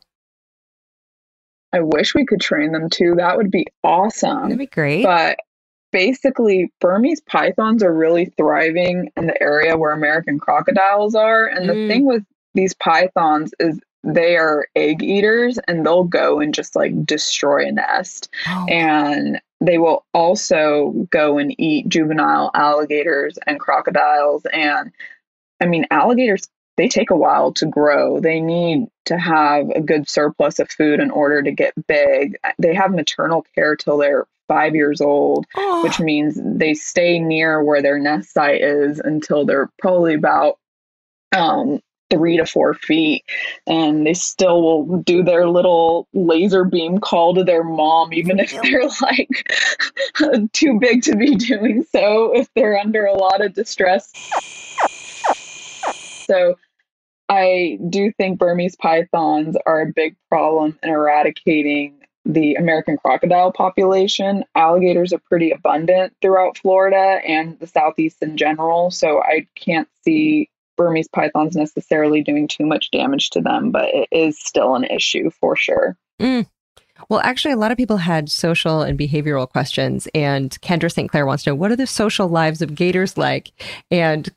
I wish we could train them to. That would be awesome. That'd be great. But basically, Burmese pythons are really thriving in the area where American crocodiles are. And the thing with these pythons is they are egg eaters, and they'll go and just like destroy a nest. Oh. And they will also go and eat juvenile alligators and crocodiles. And I mean, alligators, they take a while to grow. They need to have a good surplus of food in order to get big. They have maternal care till they're 5 years old, which means they stay near where their nest site is until they're probably about 3 to 4 feet, and they still will do their little laser beam call to their mom, even if they're like too big to be doing so, if they're under a lot of distress. So I do think Burmese pythons are a big problem in eradicating the American crocodile population. Alligators are pretty abundant throughout Florida and the Southeast in general, so I can't see Burmese pythons necessarily doing too much damage to them, but it is still an issue for sure. Well, actually, a lot of people had social and behavioral questions, and Kendra St. Clair wants to know, what are the social lives of gators like? And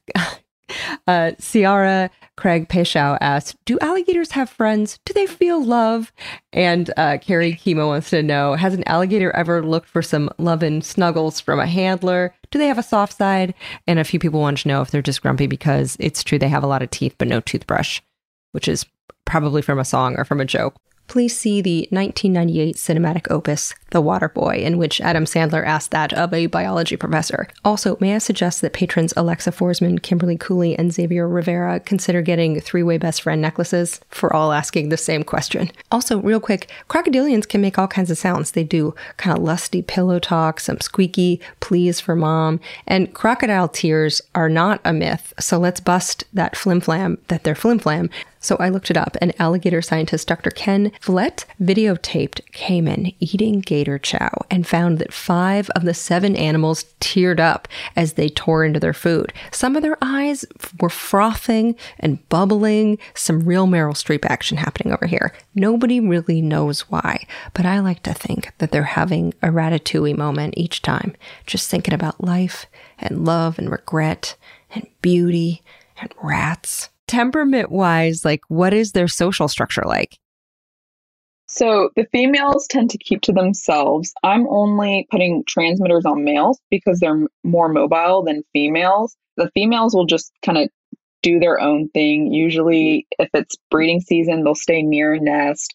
Ciara Craig Peshow asked, do alligators have friends? Do they feel love? And Carrie Kimo wants to know, has an alligator ever looked for some love and snuggles from a handler? Do they have a soft side? And a few people want to know if they're just grumpy because it's true they have a lot of teeth but no toothbrush, which is probably from a song or from a joke. Please see the 1998 cinematic opus, The Water Boy, in which Adam Sandler asked that of a biology professor. Also, may I suggest that patrons Alexa Forsman, Kimberly Cooley, and Xavier Rivera consider getting three-way best friend necklaces for all asking the same question. Also, real quick, crocodilians can make all kinds of sounds. They do kind of lusty pillow talk, some squeaky pleas for mom, and crocodile tears are not a myth, so let's bust that flim-flam that they're flim-flam. So I looked it up, and alligator scientist Dr. Ken Vliet videotaped caiman eating gator chow and found that 5 of the 7 animals teared up as they tore into their food. Some of their eyes were frothing and bubbling, some real Meryl Streep action happening over here. Nobody really knows why, but I like to think that they're having a ratatouille moment each time, just thinking about life and love and regret and beauty and rats. Temperament-wise, like, what is their social structure like? So the females tend to keep to themselves. I'm only putting transmitters on males because they're more mobile than females. The females will just kind of do their own thing. Usually, if it's breeding season, they'll stay near a nest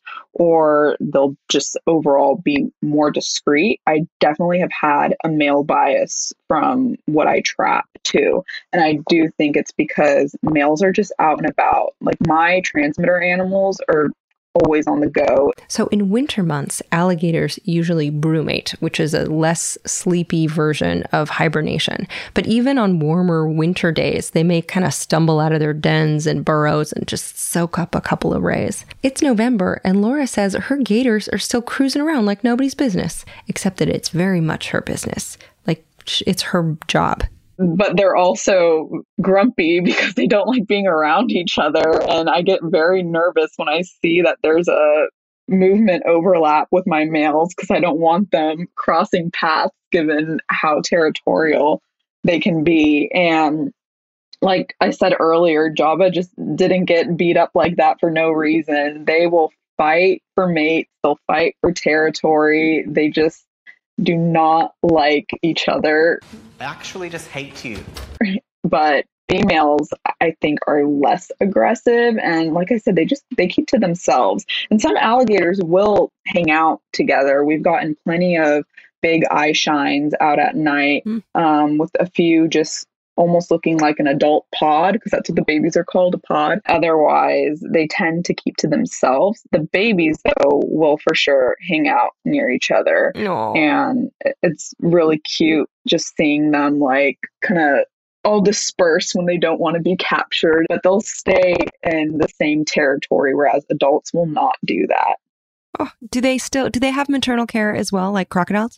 or they'll just overall be more discreet. I definitely have had a male bias from what I trap too. And I do think it's because males are just out and about. Like my transmitter animals are always on the go. So in winter months, alligators usually brumate, which is a less sleepy version of hibernation. But even on warmer winter days, they may kind of stumble out of their dens and burrows and just soak up a couple of rays. It's November, and Laura says her gators are still cruising around like nobody's business, except that it's very much her business. Like, it's her job. But they're also grumpy because they don't like being around each other. And I get very nervous when I see that there's a movement overlap with my males because I don't want them crossing paths given how territorial they can be. And like I said earlier, Java just didn't get beat up like that for no reason. They will fight for mates. They'll fight for territory. They just do not like each other. I actually just hate you. But females, I think, are less aggressive. And like I said, they keep to themselves. And some alligators will hang out together. We've gotten plenty of big eye shines out at night with a few just almost looking like an adult pod, because that's what the babies are called, a pod. Otherwise, they tend to keep to themselves. The babies, though, will for sure hang out near each other. Aww. And it's really cute just seeing them like kind of all disperse when they don't want to be captured, but they'll stay in the same territory, whereas adults will not do that. Oh, do they have maternal care as well, like crocodiles?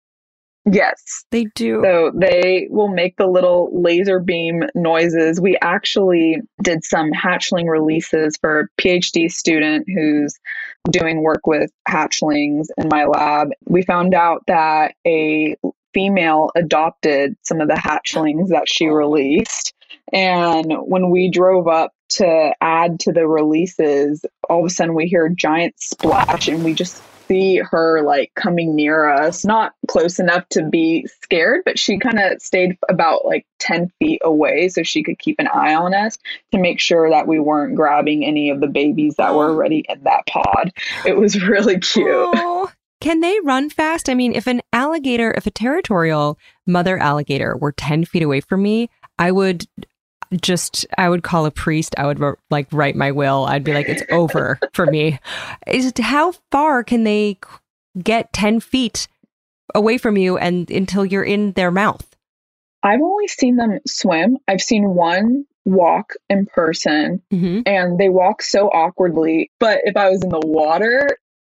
Yes, they do. So they will make the little laser beam noises. We actually did some hatchling releases for a PhD student who's doing work with hatchlings in my lab. We found out that a female adopted some of the hatchlings that she released. And when we drove up to add to the releases, all of a sudden we hear a giant splash and we just see her like coming near us, not close enough to be scared, but she kind of stayed about like 10 feet away so she could keep an eye on us to make sure that we weren't grabbing any of the babies that were already in that pod. It was really cute. Oh, can they run fast? I mean, if a territorial mother alligator were 10 feet away from me, I would call a priest. I would like write my will. I'd be like, it's over for me. How far can they get 10 feet away from you and until you're in their mouth? I've only seen them swim. I've seen one walk in person, and they walk so awkwardly. But if I was in the water,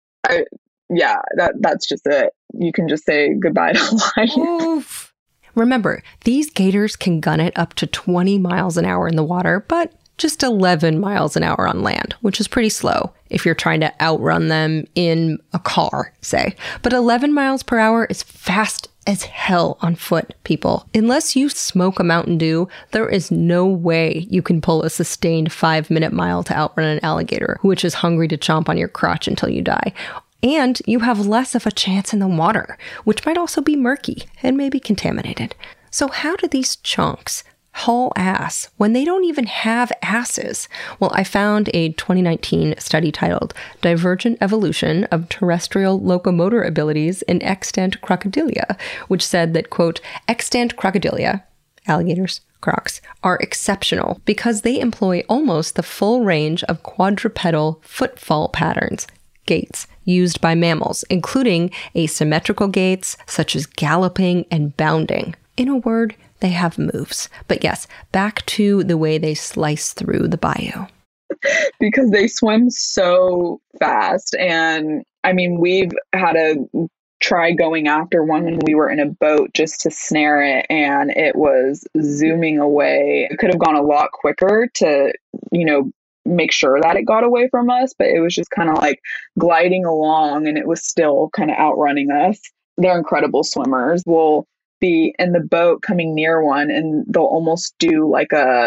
that's just it. You can just say goodbye to life. Oof. Remember, these gators can gun it up to 20 miles an hour in the water, but just 11 miles an hour on land, which is pretty slow if you're trying to outrun them in a car, say. But 11 miles per hour is fast as hell on foot, people. Unless you smoke a Mountain Dew, there is no way you can pull a sustained 5-minute mile to outrun an alligator, which is hungry to chomp on your crotch until you die. And you have less of a chance in the water, which might also be murky and maybe contaminated. So how do these chunks haul ass when they don't even have asses? Well, I found a 2019 study titled Divergent Evolution of Terrestrial Locomotor Abilities in Extant Crocodilia, which said that, quote, extant crocodilia, alligators, crocs, are exceptional because they employ almost the full range of quadrupedal footfall patterns, gaits, used by mammals, including asymmetrical gaits such as galloping and bounding. In a word, they have moves. But yes, back to the way they slice through the bayou. Because they swim so fast. And I mean, we've had to try going after one when we were in a boat just to snare it, and it was zooming away. It could have gone a lot quicker to, make sure that it got away from us, but it was just kind of like gliding along and it was still kind of outrunning us. They're incredible swimmers. We'll be in the boat coming near one and they'll almost do like a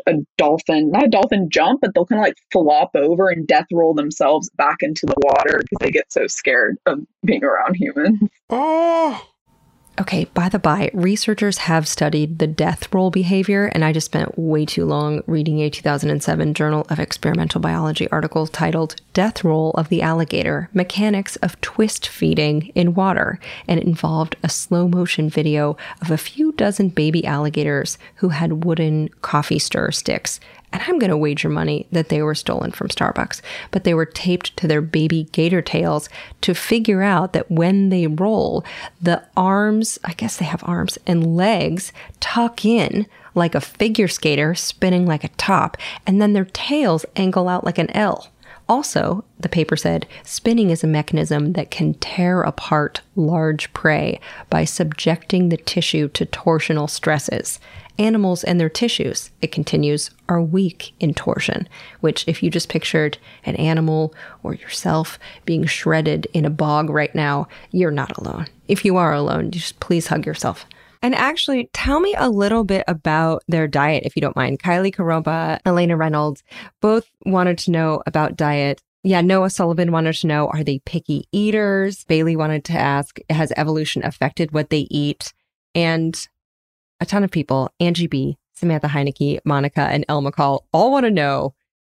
a dolphin, not a dolphin jump, but they'll kind of like flop over and death roll themselves back into the water because they get so scared of being around humans. Oh, Okay, by the by, researchers have studied the death roll behavior, and I just spent way too long reading a 2007 Journal of Experimental Biology article titled Death Roll of the Alligator, Mechanics of Twist Feeding in Water, and it involved a slow motion video of a few dozen baby alligators who had wooden coffee stir sticks. And I'm going to wager money that they were stolen from Starbucks, but they were taped to their baby gator tails to figure out that when they roll, the arms, I guess they have arms, and legs tuck in like a figure skater spinning like a top, and then their tails angle out like an L. Also, the paper said, spinning is a mechanism that can tear apart large prey by subjecting the tissue to torsional stresses. Animals and their tissues, it continues, are weak in torsion, which if you just pictured an animal or yourself being shredded in a bog right now, you're not alone. If you are alone, just please hug yourself. And actually, tell me a little bit about their diet, if you don't mind. Kylie Karoba, Elena Reynolds, both wanted to know about diet. Yeah, Noah Sullivan wanted to know, are they picky eaters? Bailey wanted to ask, has evolution affected what they eat? And a ton of people, Angie B., Samantha Heineke, Monica, and Elle McCall, all want to know.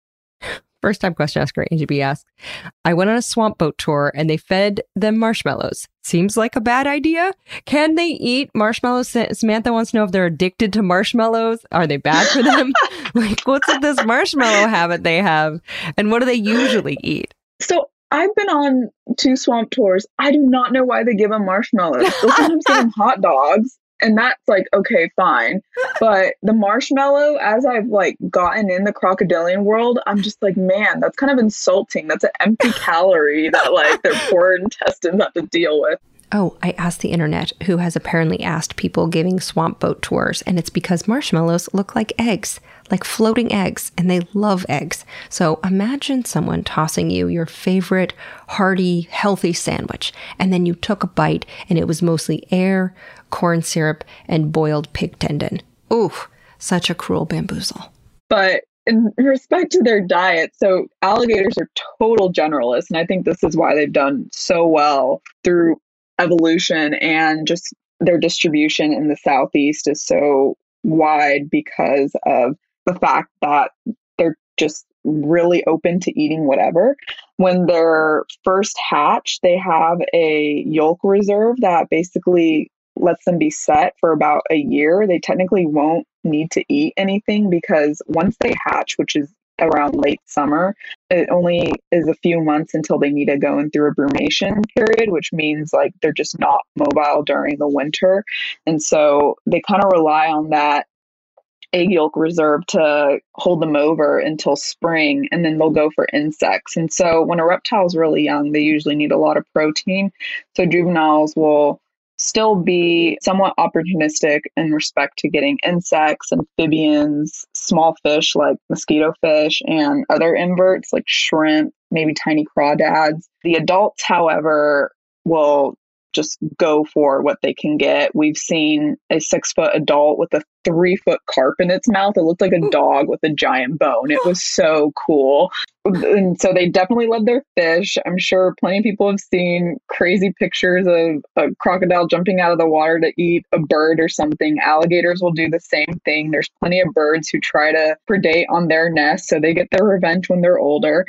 First time question asker Angie B. asks, I went on a swamp boat tour and they fed them marshmallows. Seems like a bad idea. Can they eat marshmallows? Samantha wants to know if they're addicted to marshmallows. Are they bad for them? Like, what's with this marshmallow habit they have? And what do they usually eat? So I've been on 2 swamp tours. I do not know why they give them marshmallows. They'll sometimes give them hot dogs. And that's like, okay, fine. But the marshmallow, as I've like gotten in the crocodilian world, I'm just like, man, that's kind of insulting. That's an empty calorie that like their poor intestines have to deal with. Oh, I asked the internet, who has apparently asked people giving swamp boat tours, and it's because marshmallows look like eggs, like floating eggs, and they love eggs. So imagine someone tossing you your favorite hearty, healthy sandwich, and then you took a bite, and it was mostly air, corn syrup, and boiled pig tendon. Ooh, such a cruel bamboozle. But in respect to their diet, so alligators are total generalists, and I think this is why they've done so well through evolution, and just their distribution in the Southeast is so wide because of the fact that they're just really open to eating whatever. When they're first hatched, they have a yolk reserve that basically lets them be set for about a year. They technically won't need to eat anything because once they hatch, which is around late summer, it only is a few months until they need to go in through a brumation period, which means like they're just not mobile during the winter. And so they kind of rely on that egg yolk reserve to hold them over until spring, and then they'll go for insects. And so when a reptile is really young, they usually need a lot of protein. So juveniles will still be somewhat opportunistic in respect to getting insects, amphibians, small fish like mosquito fish, and other inverts like shrimp, maybe tiny crawdads. The adults, however, will just go for what they can get. We've seen a 6-foot adult with a 3-foot carp in its mouth. It looked like a dog with a giant bone. It was so cool. And so they definitely love their fish. I'm sure plenty of people have seen crazy pictures of a crocodile jumping out of the water to eat a bird or something. Alligators will do the same thing. There's plenty of birds who try to predate on their nests, so they get their revenge when they're older.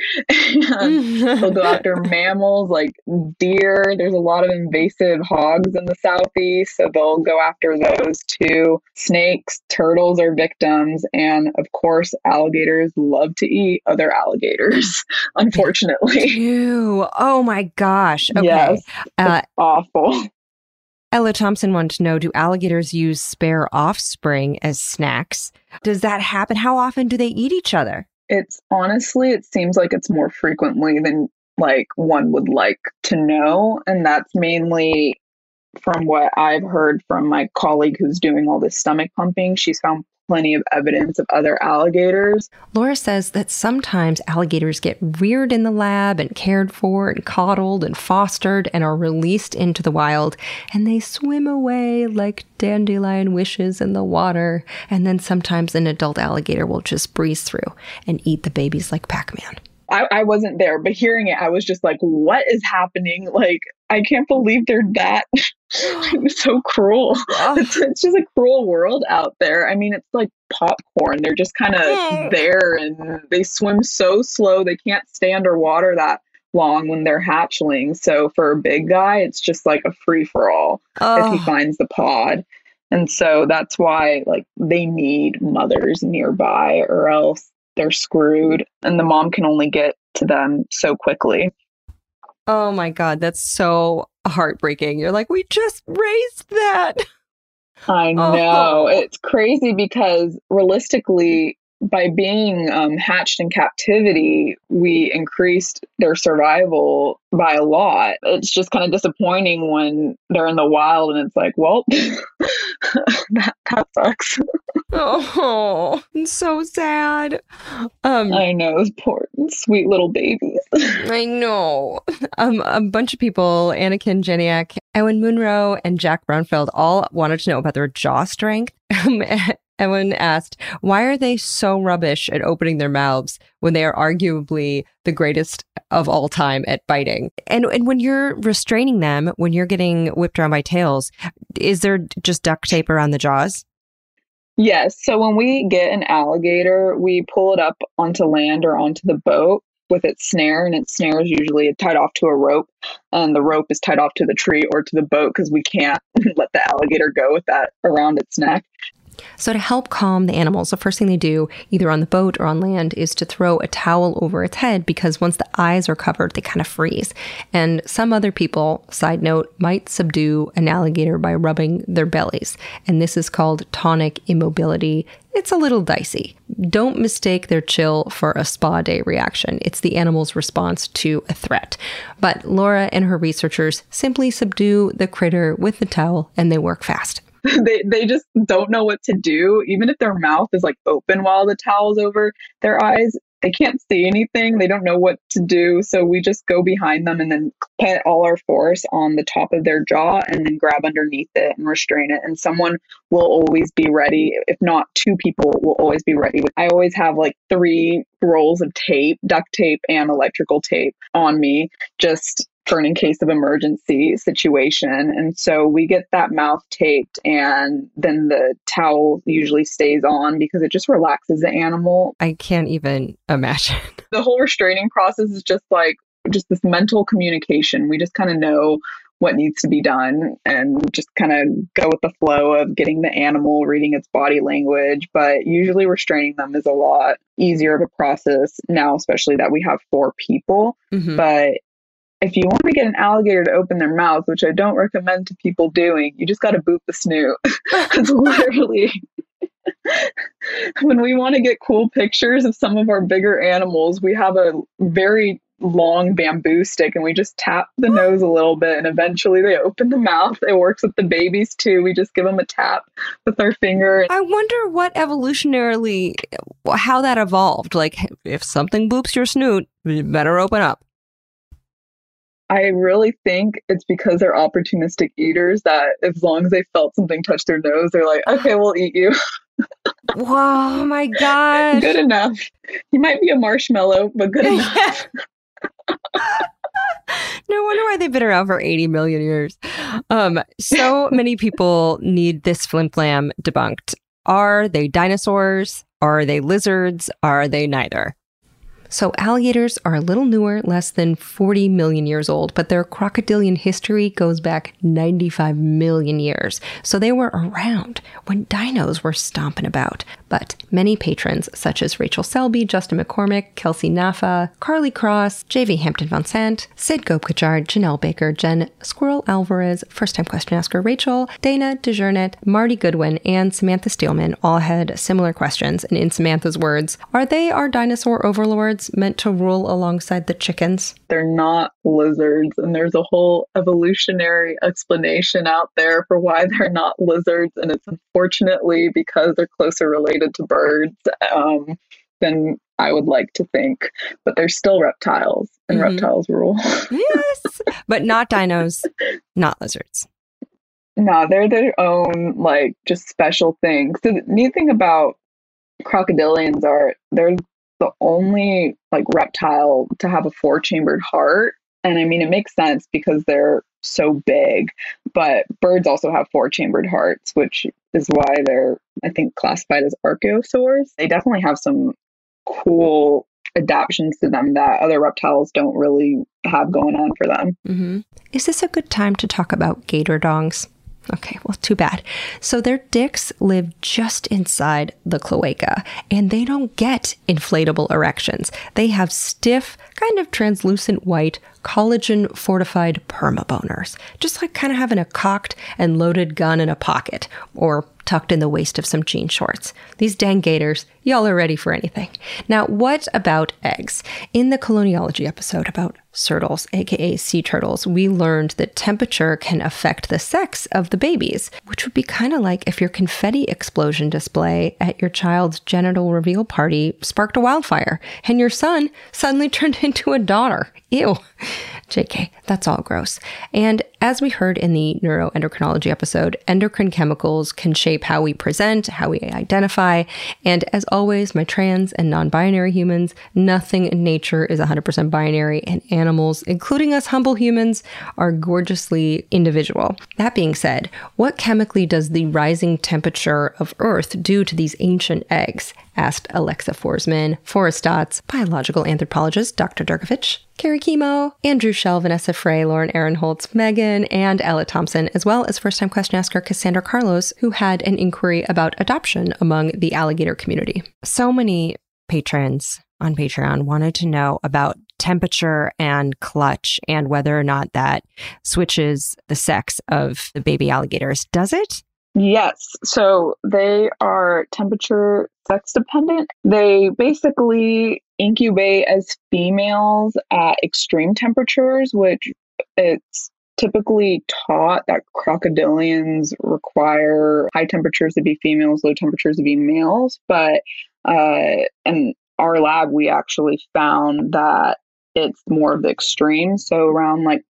And they'll go after mammals like deer. There's a lot of invasive hogs in the Southeast, so they'll go after those too. Snakes, turtles are victims, and of course, alligators love to eat other alligators. Unfortunately. Ew. Oh my gosh. Okay. Yes, it's awful. Ella Thompson wanted to know, do alligators use spare offspring as snacks? Does that happen? How often do they eat each other? It's honestly, it seems like it's more frequently than like one would like to know. And that's mainly from what I've heard from my colleague who's doing all this stomach pumping. She's found plenty of evidence of other alligators. Laura says that sometimes alligators get reared in the lab and cared for and coddled and fostered and are released into the wild, and they swim away like dandelion wishes in the water, and then sometimes an adult alligator will just breeze through and eat the babies like Pac-Man. I wasn't there, but hearing it, I was just like, what is happening? Like, I can't believe they're that so cruel. It's just a cruel world out there. I mean, it's like popcorn. They're just kind of there, and they swim so slow. They can't stay underwater that long when they're hatchlings. So for a big guy, it's just like a free for all if he finds the pod. And so that's why, like, they need mothers nearby, or else they're screwed, and the mom can only get to them so quickly. Oh my God, that's so heartbreaking. You're like, we just raised that. I know. It's crazy because realistically, by being hatched in captivity, we increased their survival by a lot. It's just kind of disappointing when they're in the wild and it's like, well, that sucks. Oh, it's so sad. I know, those poor sweet little babies. I know. A bunch of people, Anakin Jeniak, Ewan Munro, and Jack Brownfield, all wanted to know about their jaw strength. Ewan asked, why are they so rubbish at opening their mouths when they are arguably the greatest of all time at biting? And when you're restraining them, when you're getting whipped around by tails, is there just duct tape around the jaws? Yes. So when we get an alligator, we pull it up onto land or onto the boat with its snare, and its snare is usually tied off to a rope, and the rope is tied off to the tree or to the boat because we can't let the alligator go with that around its neck. So to help calm the animals, the first thing they do, either on the boat or on land, is to throw a towel over its head, because once the eyes are covered, they kind of freeze. And some other people, side note, might subdue an alligator by rubbing their bellies. And this is called tonic immobility. It's a little dicey. Don't mistake their chill for a spa day reaction. It's the animal's response to a threat. But Laura and her researchers simply subdue the critter with the towel, and they work fast. They just don't know what to do. Even if their mouth is like open while the towel's over their eyes, they can't see anything. They don't know what to do. So we just go behind them and then put all our force on the top of their jaw and then grab underneath it and restrain it. And someone will always be ready. If not, two people will always be ready. I always have like 3 rolls of tape, duct tape and electrical tape on me, just for an in case of emergency situation. And so we get that mouth taped, and then the towel usually stays on because it just relaxes the animal. I can't even imagine. The whole restraining process is just this mental communication. We just kind of know what needs to be done and just kind of go with the flow of getting the animal, reading its body language. But usually restraining them is a lot easier of a process now, especially that we have 4 people. Mm-hmm. But if you want to get an alligator to open their mouth, which I don't recommend to people doing, you just got to boot the snoot. It's literally when we want to get cool pictures of some of our bigger animals, we have a very long bamboo stick and we just tap the nose a little bit, and eventually they open the mouth. It works with the babies too. We just give them a tap with our finger. I wonder what evolutionarily, how that evolved. Like, if something boops your snoot, you better open up. I really think it's because they're opportunistic eaters that as long as they felt something touch their nose, they're like, okay, we'll eat you. Whoa, my God. Good enough. You might be a marshmallow, but good enough. No wonder why they've been around for 80 million years. So many people need this flim-flam debunked. Are they dinosaurs? Are they lizards? Are they neither? So alligators are a little newer, less than 40 million years old, but their crocodilian history goes back 95 million years. So they were around when dinos were stomping about. But many patrons, such as Rachel Selby, Justin McCormick, Kelsey Naffa, Carly Cross, J.V. Hampton Von Sant, Sid Gopkachard, Janelle Baker, Jen Squirrel Alvarez, first-time question asker Rachel, Dana DeJournet, Marty Goodwin, and Samantha Steelman all had similar questions. And in Samantha's words, are they our dinosaur overlords? birds meant to rule alongside the chickens? They're not lizards, and there's a whole evolutionary explanation out there for why they're not lizards, and it's unfortunately because they're closer related to birds than I would like to think. But they're still reptiles, and reptiles rule. Yes, but not dinos, not lizards. No, they're their own, like, just special thing. So the neat thing about crocodilians are they're the only, like, reptile to have a 4-chambered heart. And I mean, it makes sense because they're so big, but birds also have 4-chambered hearts, which is why they're, I think, classified as archosaurs. They definitely have some cool adaptations to them that other reptiles don't really have going on for them. Is this a good time to talk about gator dongs? Okay, well, too bad. So their dicks live just inside the cloaca, and they don't get inflatable erections. They have stiff, kind of translucent white, collagen-fortified permaboners, just like kind of having a cocked and loaded gun in a pocket, or tucked in the waist of some jean shorts. These dang gators, y'all are ready for anything. Now, what about eggs? In the coloniology episode about surtles, aka sea turtles, we learned that temperature can affect the sex of the babies, which would be kind of like if your confetti explosion display at your child's genital reveal party sparked a wildfire, and your son suddenly turned into a daughter. Ew. JK, that's all gross. And as we heard in the neuroendocrinology episode, endocrine chemicals can shape how we present, how we identify, and as always, my trans and non-binary humans, nothing in nature is 100% binary, and animals, including us humble humans, are gorgeously individual. That being said, what chemically does the rising temperature of Earth do to these ancient eggs? Asked Alexa Forsman, Forrest Stotts, biological anthropologist Dr. Durgovich, Carrie Kimo, Andrew Shell, Vanessa Frey, Lauren Aaron-Holtz, Megan, and Ella Thompson, as well as first-time question asker Cassandra Carlos, who had an inquiry about adoption among the alligator community. So many patrons on Patreon wanted to know about temperature and clutch and whether or not that switches the sex of the baby alligators. Does it? Yes. So they are temperature sex dependent. They basically incubate as females at extreme temperatures, which it's typically taught that crocodilians require high temperatures to be females, low temperatures to be males. But in our lab, we actually found that it's more of the extreme. So around like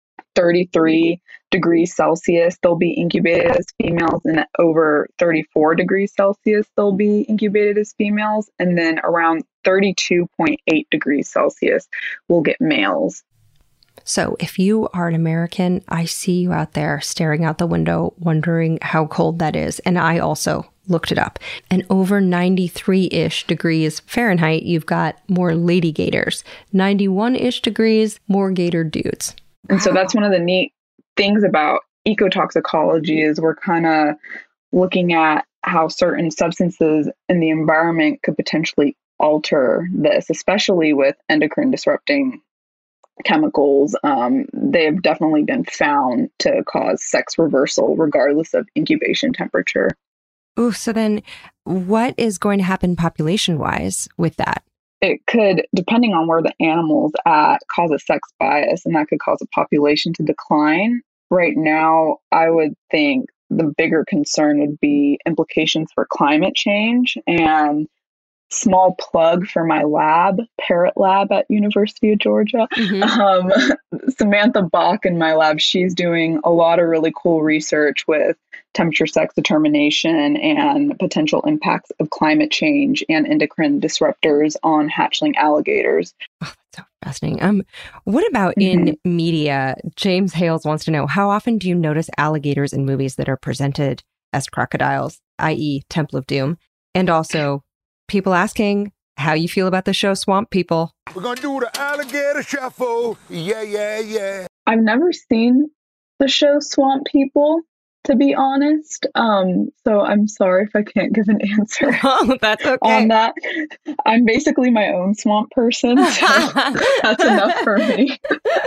33 degrees Celsius, they'll be incubated as females, and over 34 degrees Celsius, they'll be incubated as females. And then around 32.8 degrees Celsius, we'll get males. So if you are an American, I see you out there staring out the window, wondering how cold that is. And I also looked it up. And over 93-ish degrees Fahrenheit, you've got more lady gators. 91-ish degrees, more gator dudes. And so that's one of the neat things about ecotoxicology is we're kind of looking at how certain substances in the environment could potentially alter this, especially with endocrine disrupting chemicals. They have definitely been found to cause sex reversal regardless of incubation temperature. Oh, so then what is going to happen population-wise with that? It could, depending on where the animal's at, cause a sex bias, and that could cause a population to decline. Right now, I would think the bigger concern would be implications for climate change. And small plug for my lab, Parrot Lab at University of Georgia. Samantha Bach in my lab, she's doing a lot of really cool research with temperature sex determination and potential impacts of climate change and endocrine disruptors on hatchling alligators. Oh, that's so fascinating. What about in media? James Hales wants to know, how often do you notice alligators in movies that are presented as crocodiles, i.e. Temple of Doom? And also people asking how you feel about the show Swamp People. We're going to do the alligator shuffle. Yeah, yeah, yeah. I've never seen the show Swamp People, to be honest. So I'm sorry if I can't give an answer That's okay. on that. I'm basically my own swamp person, so that's enough for me.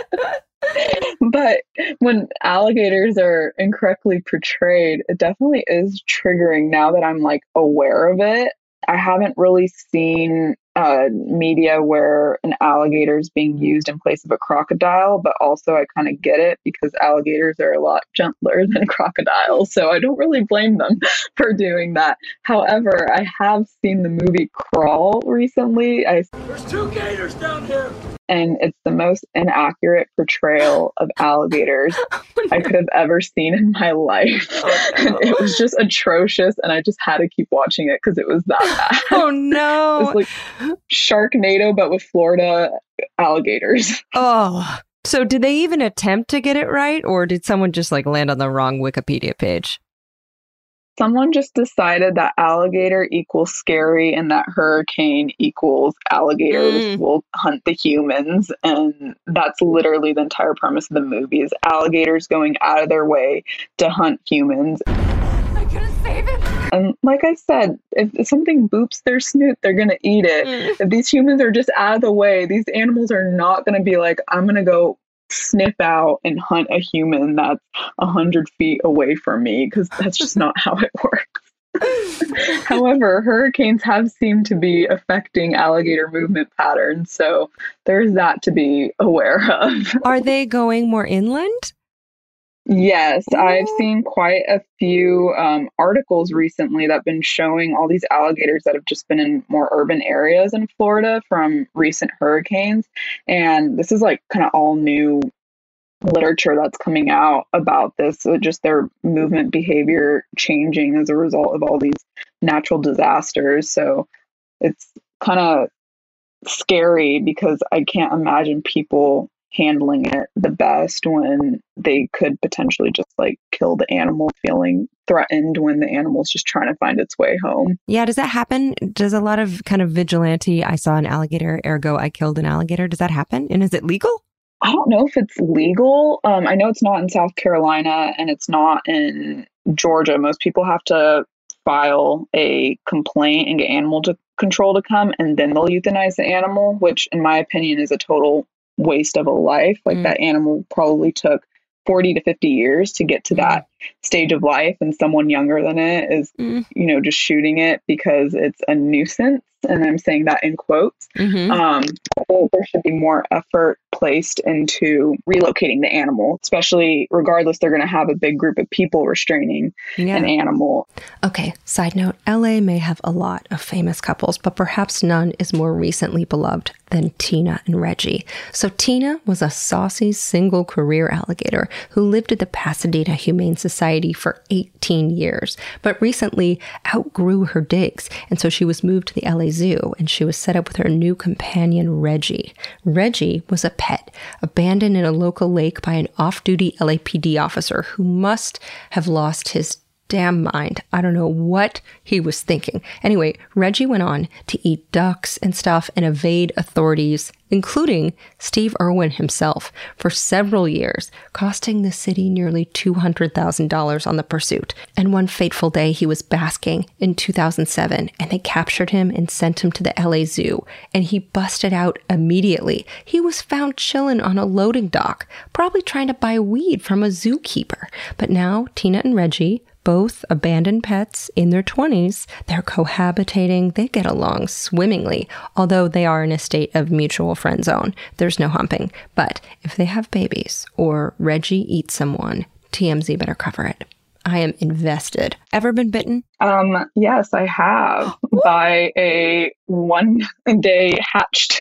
But when alligators are incorrectly portrayed, it definitely is triggering now that I'm like aware of it. I haven't really seen media where an alligator is being used in place of a crocodile, but also I kind of get it because alligators are a lot gentler than crocodiles. So I don't really blame them for doing that. However, I have seen the movie Crawl recently. There's 2 gators down here. And it's the most inaccurate portrayal of alligators I could have ever seen in my life. And it was just atrocious, and I just had to keep watching it because it was that bad. Oh, no. It's like Sharknado, but with Florida alligators. Oh, so did they even attempt to get it right, or did someone just like land on the wrong Wikipedia page? Someone just decided that alligator equals scary and that hurricane equals alligators will hunt the humans. And that's literally the entire premise of the movie is alligators going out of their way to hunt humans. I couldn't save it. And like I said, if something boops their snoot, they're going to eat it. If these humans are just out of the way, these animals are not going to be like, I'm going to go snip out and hunt a human that's 100 feet away from me, because that's just not how it works. However, hurricanes have seemed to be affecting alligator movement patterns, so there's that to be aware of. Are they going more inland? Yes, I've seen quite a few articles recently that have been showing all these alligators that have just been in more urban areas in Florida from recent hurricanes. And this is like kind of all new literature that's coming out about this, so just their movement behavior changing as a result of all these natural disasters. So it's kind of scary because I can't imagine people handling it the best when they could potentially just like kill the animal, feeling threatened when the animal's just trying to find its way home. Yeah, does that happen? Does a lot of kind of vigilante, I saw an alligator, ergo I killed an alligator, does that happen? And is it legal? I don't know if it's legal. I know it's not in South Carolina and it's not in Georgia. Most people have to file a complaint and get animal control to come, and then they'll euthanize the animal, which in my opinion is a total waste of a life. Like that animal probably took 40 to 50 years to get to that stage of life, and someone younger than it is, just shooting it because it's a nuisance. And I'm saying that in quotes. There should be more effort placed into relocating the animal, especially regardless, they're going to have a big group of people restraining an animal. Okay, side note, LA may have a lot of famous couples, but perhaps none is more recently beloved than Tina and Reggie. So Tina was a saucy single career alligator who lived at the Pasadena Humane Society for 18 years, but recently outgrew her digs. And so she was moved to the LA Zoo, and she was set up with her new companion, Reggie. Reggie was a pet, abandoned in a local lake by an off-duty LAPD officer who must have lost his damn mind. I don't know what he was thinking. Anyway, Reggie went on to eat ducks and stuff and evade authorities, including Steve Irwin himself, for several years, costing the city nearly $200,000 on the pursuit. And one fateful day, he was basking in 2007, and they captured him and sent him to the LA Zoo, and he busted out immediately. He was found chilling on a loading dock, probably trying to buy weed from a zookeeper. But now, Tina and Reggie, both abandoned pets in their 20s, they're cohabitating, they get along swimmingly, although they are in a state of mutual friend zone. There's no humping. But if they have babies or Reggie eats someone, TMZ better cover it. I am invested. Ever been bitten? Yes, I have, by a one-day hatched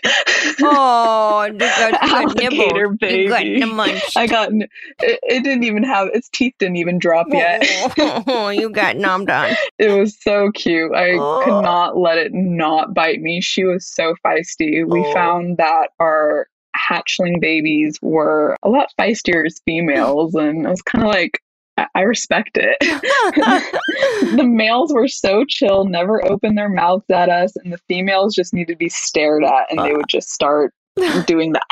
alligator baby. You got the munch. It didn't even have, its teeth didn't even drop yet. Oh, you got nommed on. It was so cute. I could not let it not bite me. She was so feisty. We found that our hatchling babies were a lot feistier as females, and I was kind of like, I respect it. The males were so chill, never opened their mouths at us, and the females just needed to be stared at, and they would just start doing the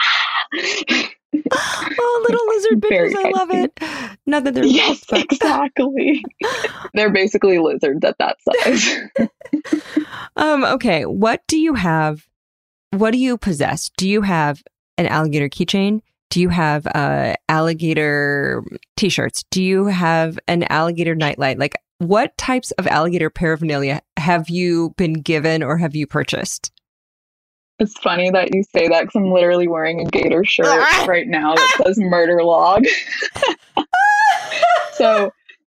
little lizard bitches, I love it. Not that they're yes, exactly. They're basically lizards at that size. Okay, what do you have? What do you possess? Do you have an alligator keychain? Do you have alligator t-shirts? Do you have an alligator nightlight? Like, what types of alligator paraphernalia have you been given or have you purchased? It's funny that you say that because I'm literally wearing a Gator shirt right now that says Murder Log. So,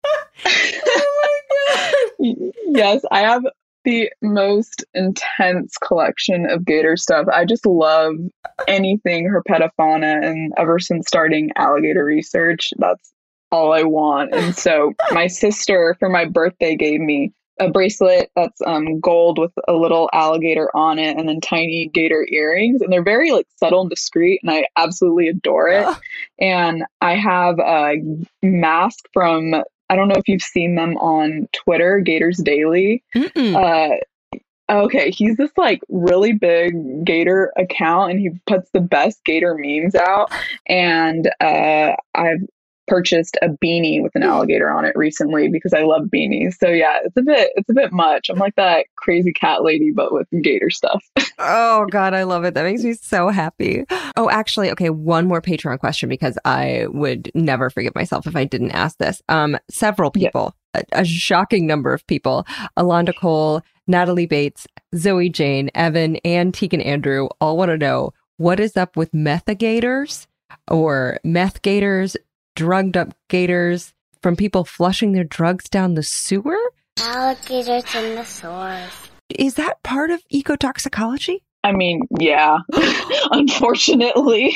Oh my God. yes, I have the most intense collection of gator stuff. I just love anything herpetofauna, and ever since starting alligator research, that's all I want. And so my sister for my birthday gave me a bracelet that's gold with a little alligator on it and then tiny gator earrings, and they're very like subtle and discreet, and I absolutely adore it. And I have a mask from, I don't know if you've seen them on Twitter, Gators Daily. Okay, he's this like really big gator account, and he puts the best gator memes out. And I've purchased a beanie with an alligator on it recently because I love beanies. So yeah, it's a bit much. I'm like that crazy cat lady, but with gator stuff. Oh God, I love it. That makes me so happy. Oh, actually, okay, one more Patreon question because I would never forgive myself if I didn't ask this. Several people, a shocking number of people, Alonda Cole, Natalie Bates, Zoe Jane, Evan, and Tegan Andrew all want to know what is up with methagators or meth gators, drugged up gators from people flushing their drugs down the sewer? Alligators in the sewers. Is that part of ecotoxicology? I mean, yeah, unfortunately.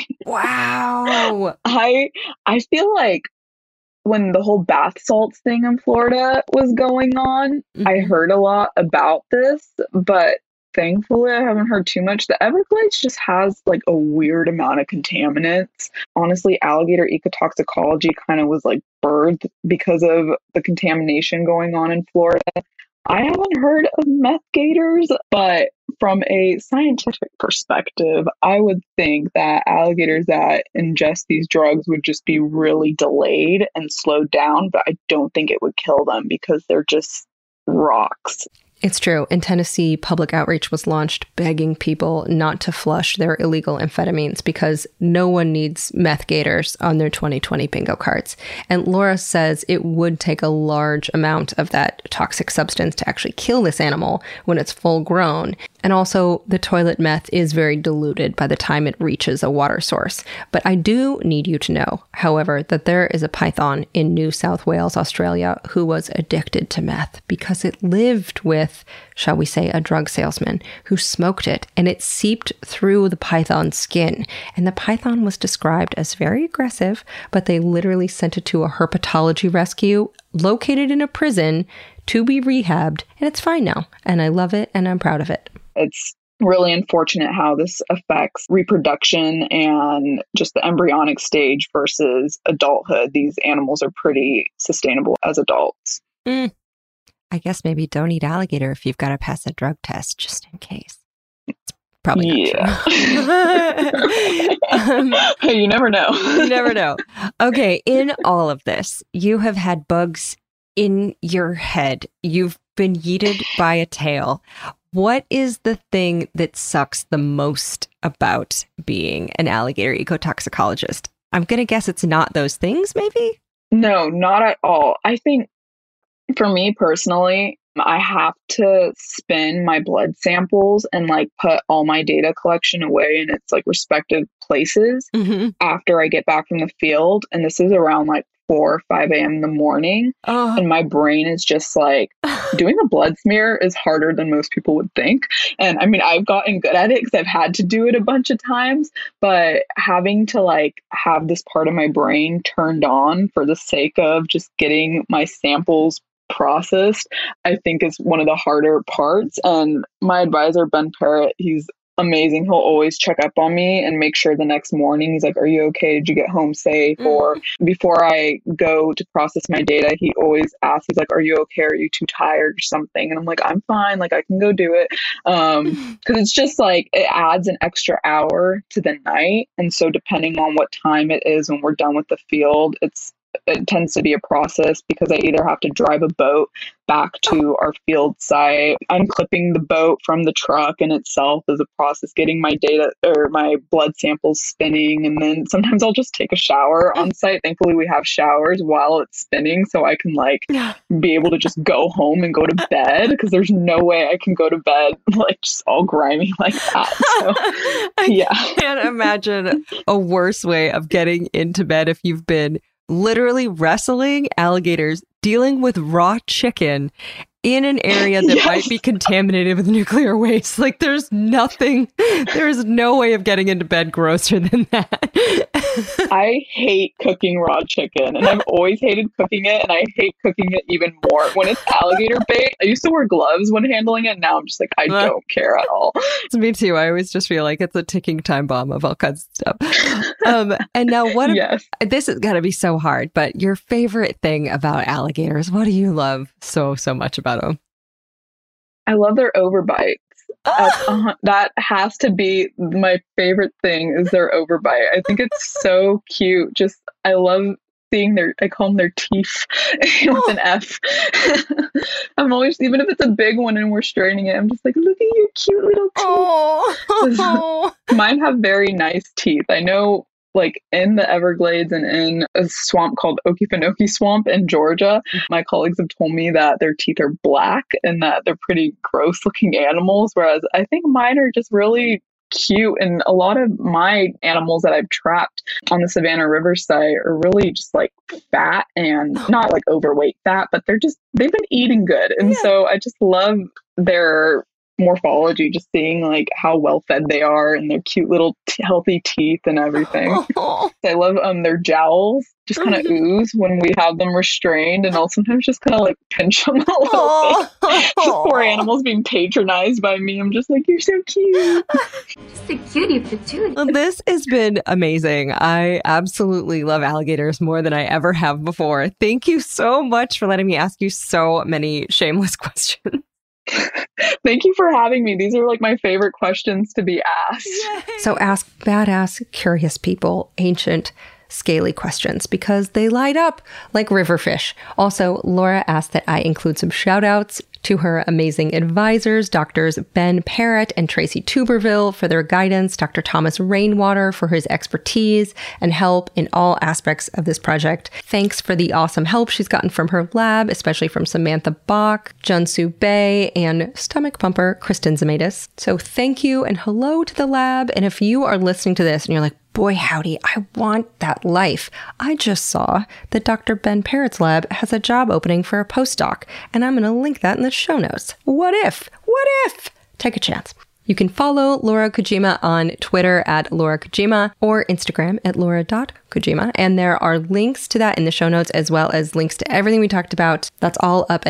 Wow. I feel like when the whole bath salts thing in Florida was going on, I heard a lot about this, but thankfully I haven't heard too much. The Everglades just has like a weird amount of contaminants. Honestly, alligator ecotoxicology kind of was like birthed because of the contamination going on in Florida. I haven't heard of meth gators, but from a scientific perspective, I would think that alligators that ingest these drugs would just be really delayed and slowed down, but I don't think it would kill them because they're just rocks. It's true. In Tennessee, public outreach was launched begging people not to flush their illegal amphetamines because no one needs meth gators on their 2020 bingo cards. And Laura says it would take a large amount of that toxic substance to actually kill this animal when it's full grown. And also, the toilet meth is very diluted by the time it reaches a water source. But I do need you to know, however, that there is a python in New South Wales, Australia, who was addicted to meth because it lived with, shall we say, a drug salesman who smoked it, and it seeped through the python's skin. And the python was described as very aggressive, but they literally sent it to a herpetology rescue located in a prison to be rehabbed, and it's fine now. And I love it, and I'm proud of it. It's really unfortunate how this affects reproduction and just the embryonic stage versus adulthood. These animals are pretty sustainable as adults. I guess maybe don't eat alligator if you've got to pass a drug test, just in case. It's probably not true. You never know. You never know. Okay, in all of this, you have had bugs in your head. You've been yeeted by a tail. What is the thing that sucks the most about being an alligator ecotoxicologist? I'm going to guess it's not those things, maybe? No, not at all. I think for me personally, I have to spin my blood samples and like put all my data collection away in its like respective places after I get back from the field. And this is around like 4 or 5 a.m. in the morning. And my brain is just like, doing a blood smear is harder than most people would think. And I mean, I've gotten good at it because I've had to do it a bunch of times, but having to like have this part of my brain turned on for the sake of just getting my samples processed, I think is one of the harder parts. And my advisor, Ben Parrott, he's amazing. He'll always check up on me and make sure the next morning he's like, are you okay? Did you get home safe? Or before I go to process my data, he always asks, he's like, are you okay? Are you too tired or something? And I'm like, I'm fine. Like I can go do it. Cause it's just like, it adds an extra hour to the night. And so depending on what time it is when we're done with the field, it's it tends to be a process because I either have to drive a boat back to our field site. Unclipping the boat from the truck in itself is a process, getting my data or my blood samples spinning. And then sometimes I'll just take a shower on site. Thankfully, we have showers while it's spinning, so I can be able to just go home and go to bed, because there's no way I can go to bed just all grimy like that. So, I can't imagine a worse way of getting into bed if you've been literally wrestling alligators, dealing with raw chicken in an area that might be contaminated with nuclear waste. There's no way of getting into bed grosser than that. I hate cooking raw chicken, and I've always hated cooking it, and I hate cooking it even more when it's alligator bait. I used to wear gloves when handling it. Now I'm just I don't care at all. Me too. I always just feel like it's a ticking time bomb of all kinds of stuff. And now this has got to be so hard, but your favorite thing about alligators, what do you love so much about them? I love their overbites. That has to be my favorite thing, is their overbite. I think it's so cute. I love seeing I call them their teeth with an F. I'm always, even if it's a big one and we're straining it, I'm just look at your cute little teeth. Mine have very nice teeth. I know in the Everglades and in a swamp called Okefenokee Swamp in Georgia, my colleagues have told me that their teeth are black and that they're pretty gross looking animals, whereas I think mine are just really cute. And a lot of my animals that I've trapped on the Savannah River site are really just fat, and not overweight fat, but they've been eating good. And so I just love their morphology, just seeing how well fed they are and their cute little healthy teeth and everything. I love their jowls just kind of ooze when we have them restrained, and I'll sometimes just kind of pinch them a little bit. Poor animals being patronized by me. I'm just you're so cute. Just a cutie patootie. Well, this has been amazing. I absolutely love alligators more than I ever have before. Thank you so much for letting me ask you so many shameless questions. Thank you for having me. These are my favorite questions to be asked. Yay. So ask badass, curious people ancient, scaly questions, because they light up like river fish. Also, Laura asked that I include some shout outs to her amazing advisors, Doctors Ben Parrott and Tracy Tuberville, for their guidance, Dr. Thomas Rainwater for his expertise and help in all aspects of this project. Thanks for the awesome help she's gotten from her lab, especially from Samantha Bach, Junsu Bay, and stomach pumper Kristen Zamatis. So thank you and hello to the lab. And if you are listening to this and you're boy, howdy, I want that life. I just saw that Dr. Ben Parrott's lab has a job opening for a postdoc, and I'm going to link that in the show notes. What if? Take a chance. You can follow Laura Kojima on Twitter at Laura Kojima or Instagram at Laura.Kojima. And there are links to that in the show notes, as well as links to everything we talked about. That's all up at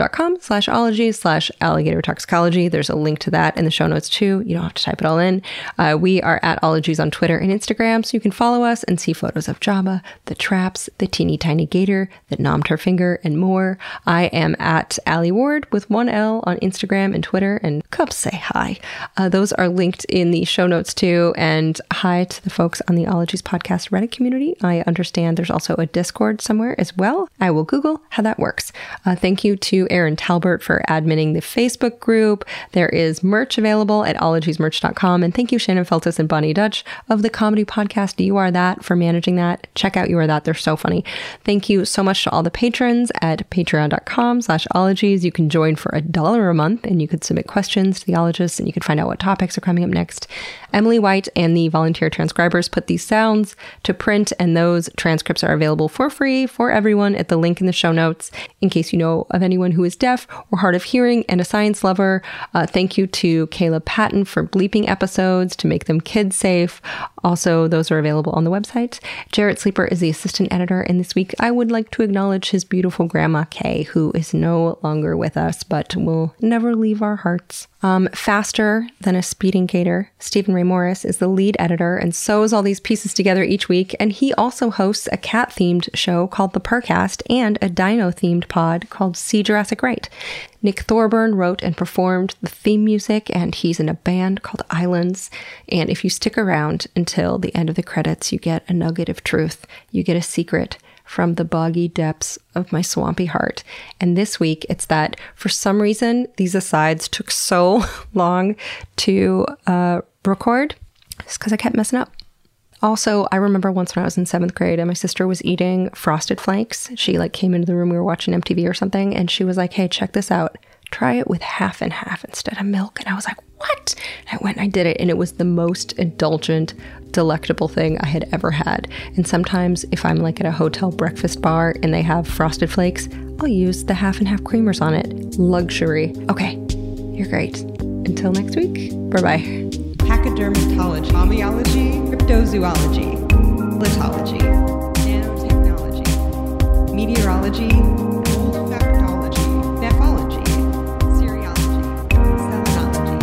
alieward.com/ology/alligator toxicology. There's a link to that in the show notes too. You don't have to type it all in. We are at Ologies on Twitter and Instagram, so you can follow us and see photos of Jabba, the traps, the teeny tiny gator that nommed her finger, and more. I am at Ali Ward with one L on Instagram and Twitter, and come say hi. Those are linked in the show notes too. And hi to the folks on the Ologies podcast Reddit community. I understand there's also a Discord somewhere as well. I will Google how that works. Thank you to Aaron Talbert for adminning the Facebook group. There is merch available at ologiesmerch.com. And thank you, Shannon Feltus and Bonnie Dutch of the comedy podcast You Are That for managing that. Check out You Are That. They're so funny. Thank you so much to all the patrons at patreon.com/ologies. You can join for $1 a month and you could submit questions to the ologists and you could find out what topics are coming up next. Emily White and the volunteer transcribers put these sounds to print, and those transcripts are available for free for everyone at the link in the show notes. In case you know of anyone who is deaf or hard of hearing and a science lover, thank you to Caleb Patton for bleeping episodes to make them kid safe. Also, those are available on the website. Jarrett Sleeper is the assistant editor, and this week I would like to acknowledge his beautiful grandma Kay, who is no longer with us, but will never leave our hearts. Faster than a speeding gator, Stephen Ray Morris is the lead editor and sews all these pieces together each week, and he also hosts a cat-themed show called The Purrcast and a dino-themed pod called See Jurassic Right. Nick Thorburn wrote and performed the theme music, and he's in a band called Islands. And if you stick around until the end of the credits, you get a nugget of truth. You get a secret from the boggy depths of my swampy heart. And this week, it's that for some reason, these asides took so long to record. It's because I kept messing up. Also, I remember once when I was in 7th grade and my sister was eating Frosted Flakes. She came into the room, we were watching MTV or something, and she was like, hey, check this out. Try it with half and half instead of milk. And I was like, what? And I went and I did it, and it was the most indulgent, delectable thing I had ever had. And sometimes if I'm at a hotel breakfast bar and they have Frosted Flakes, I'll use the half and half creamers on it. Luxury. Okay, you're great. Until next week, bye-bye. Pachydermatology, homeology, cryptozoology, litology, nanotechnology, meteorology, olfactology, nephology, serology, selenology.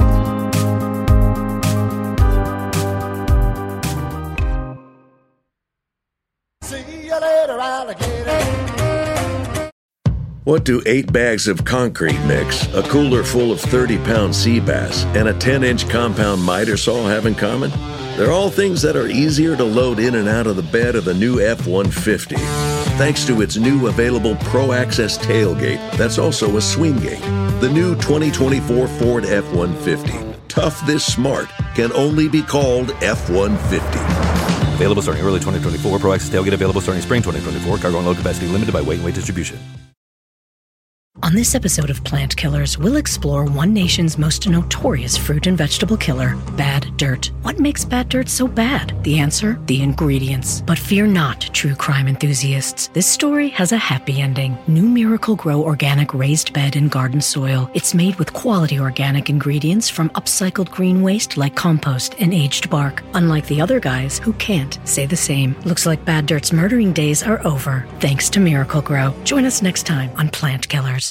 See you later, alligator. What do 8 bags of concrete mix, a cooler full of 30-pound sea bass, and a 10-inch compound miter saw have in common? They're all things that are easier to load in and out of the bed of the new F-150. Thanks to its new available Pro Access tailgate that's also a swing gate. The new 2024 Ford F-150. Tough this smart can only be called F-150. Available starting early 2024. Pro Access tailgate available starting spring 2024. Cargo and load capacity limited by weight and weight distribution. On this episode of Plant Killers, we'll explore one nation's most notorious fruit and vegetable killer, bad dirt. What makes bad dirt so bad? The answer? The ingredients. But fear not, true crime enthusiasts. This story has a happy ending. New Miracle-Gro organic raised bed and garden soil. It's made with quality organic ingredients from upcycled green waste like compost and aged bark. Unlike the other guys who can't say the same. Looks like bad dirt's murdering days are over, thanks to Miracle-Gro. Join us next time on Plant Killers.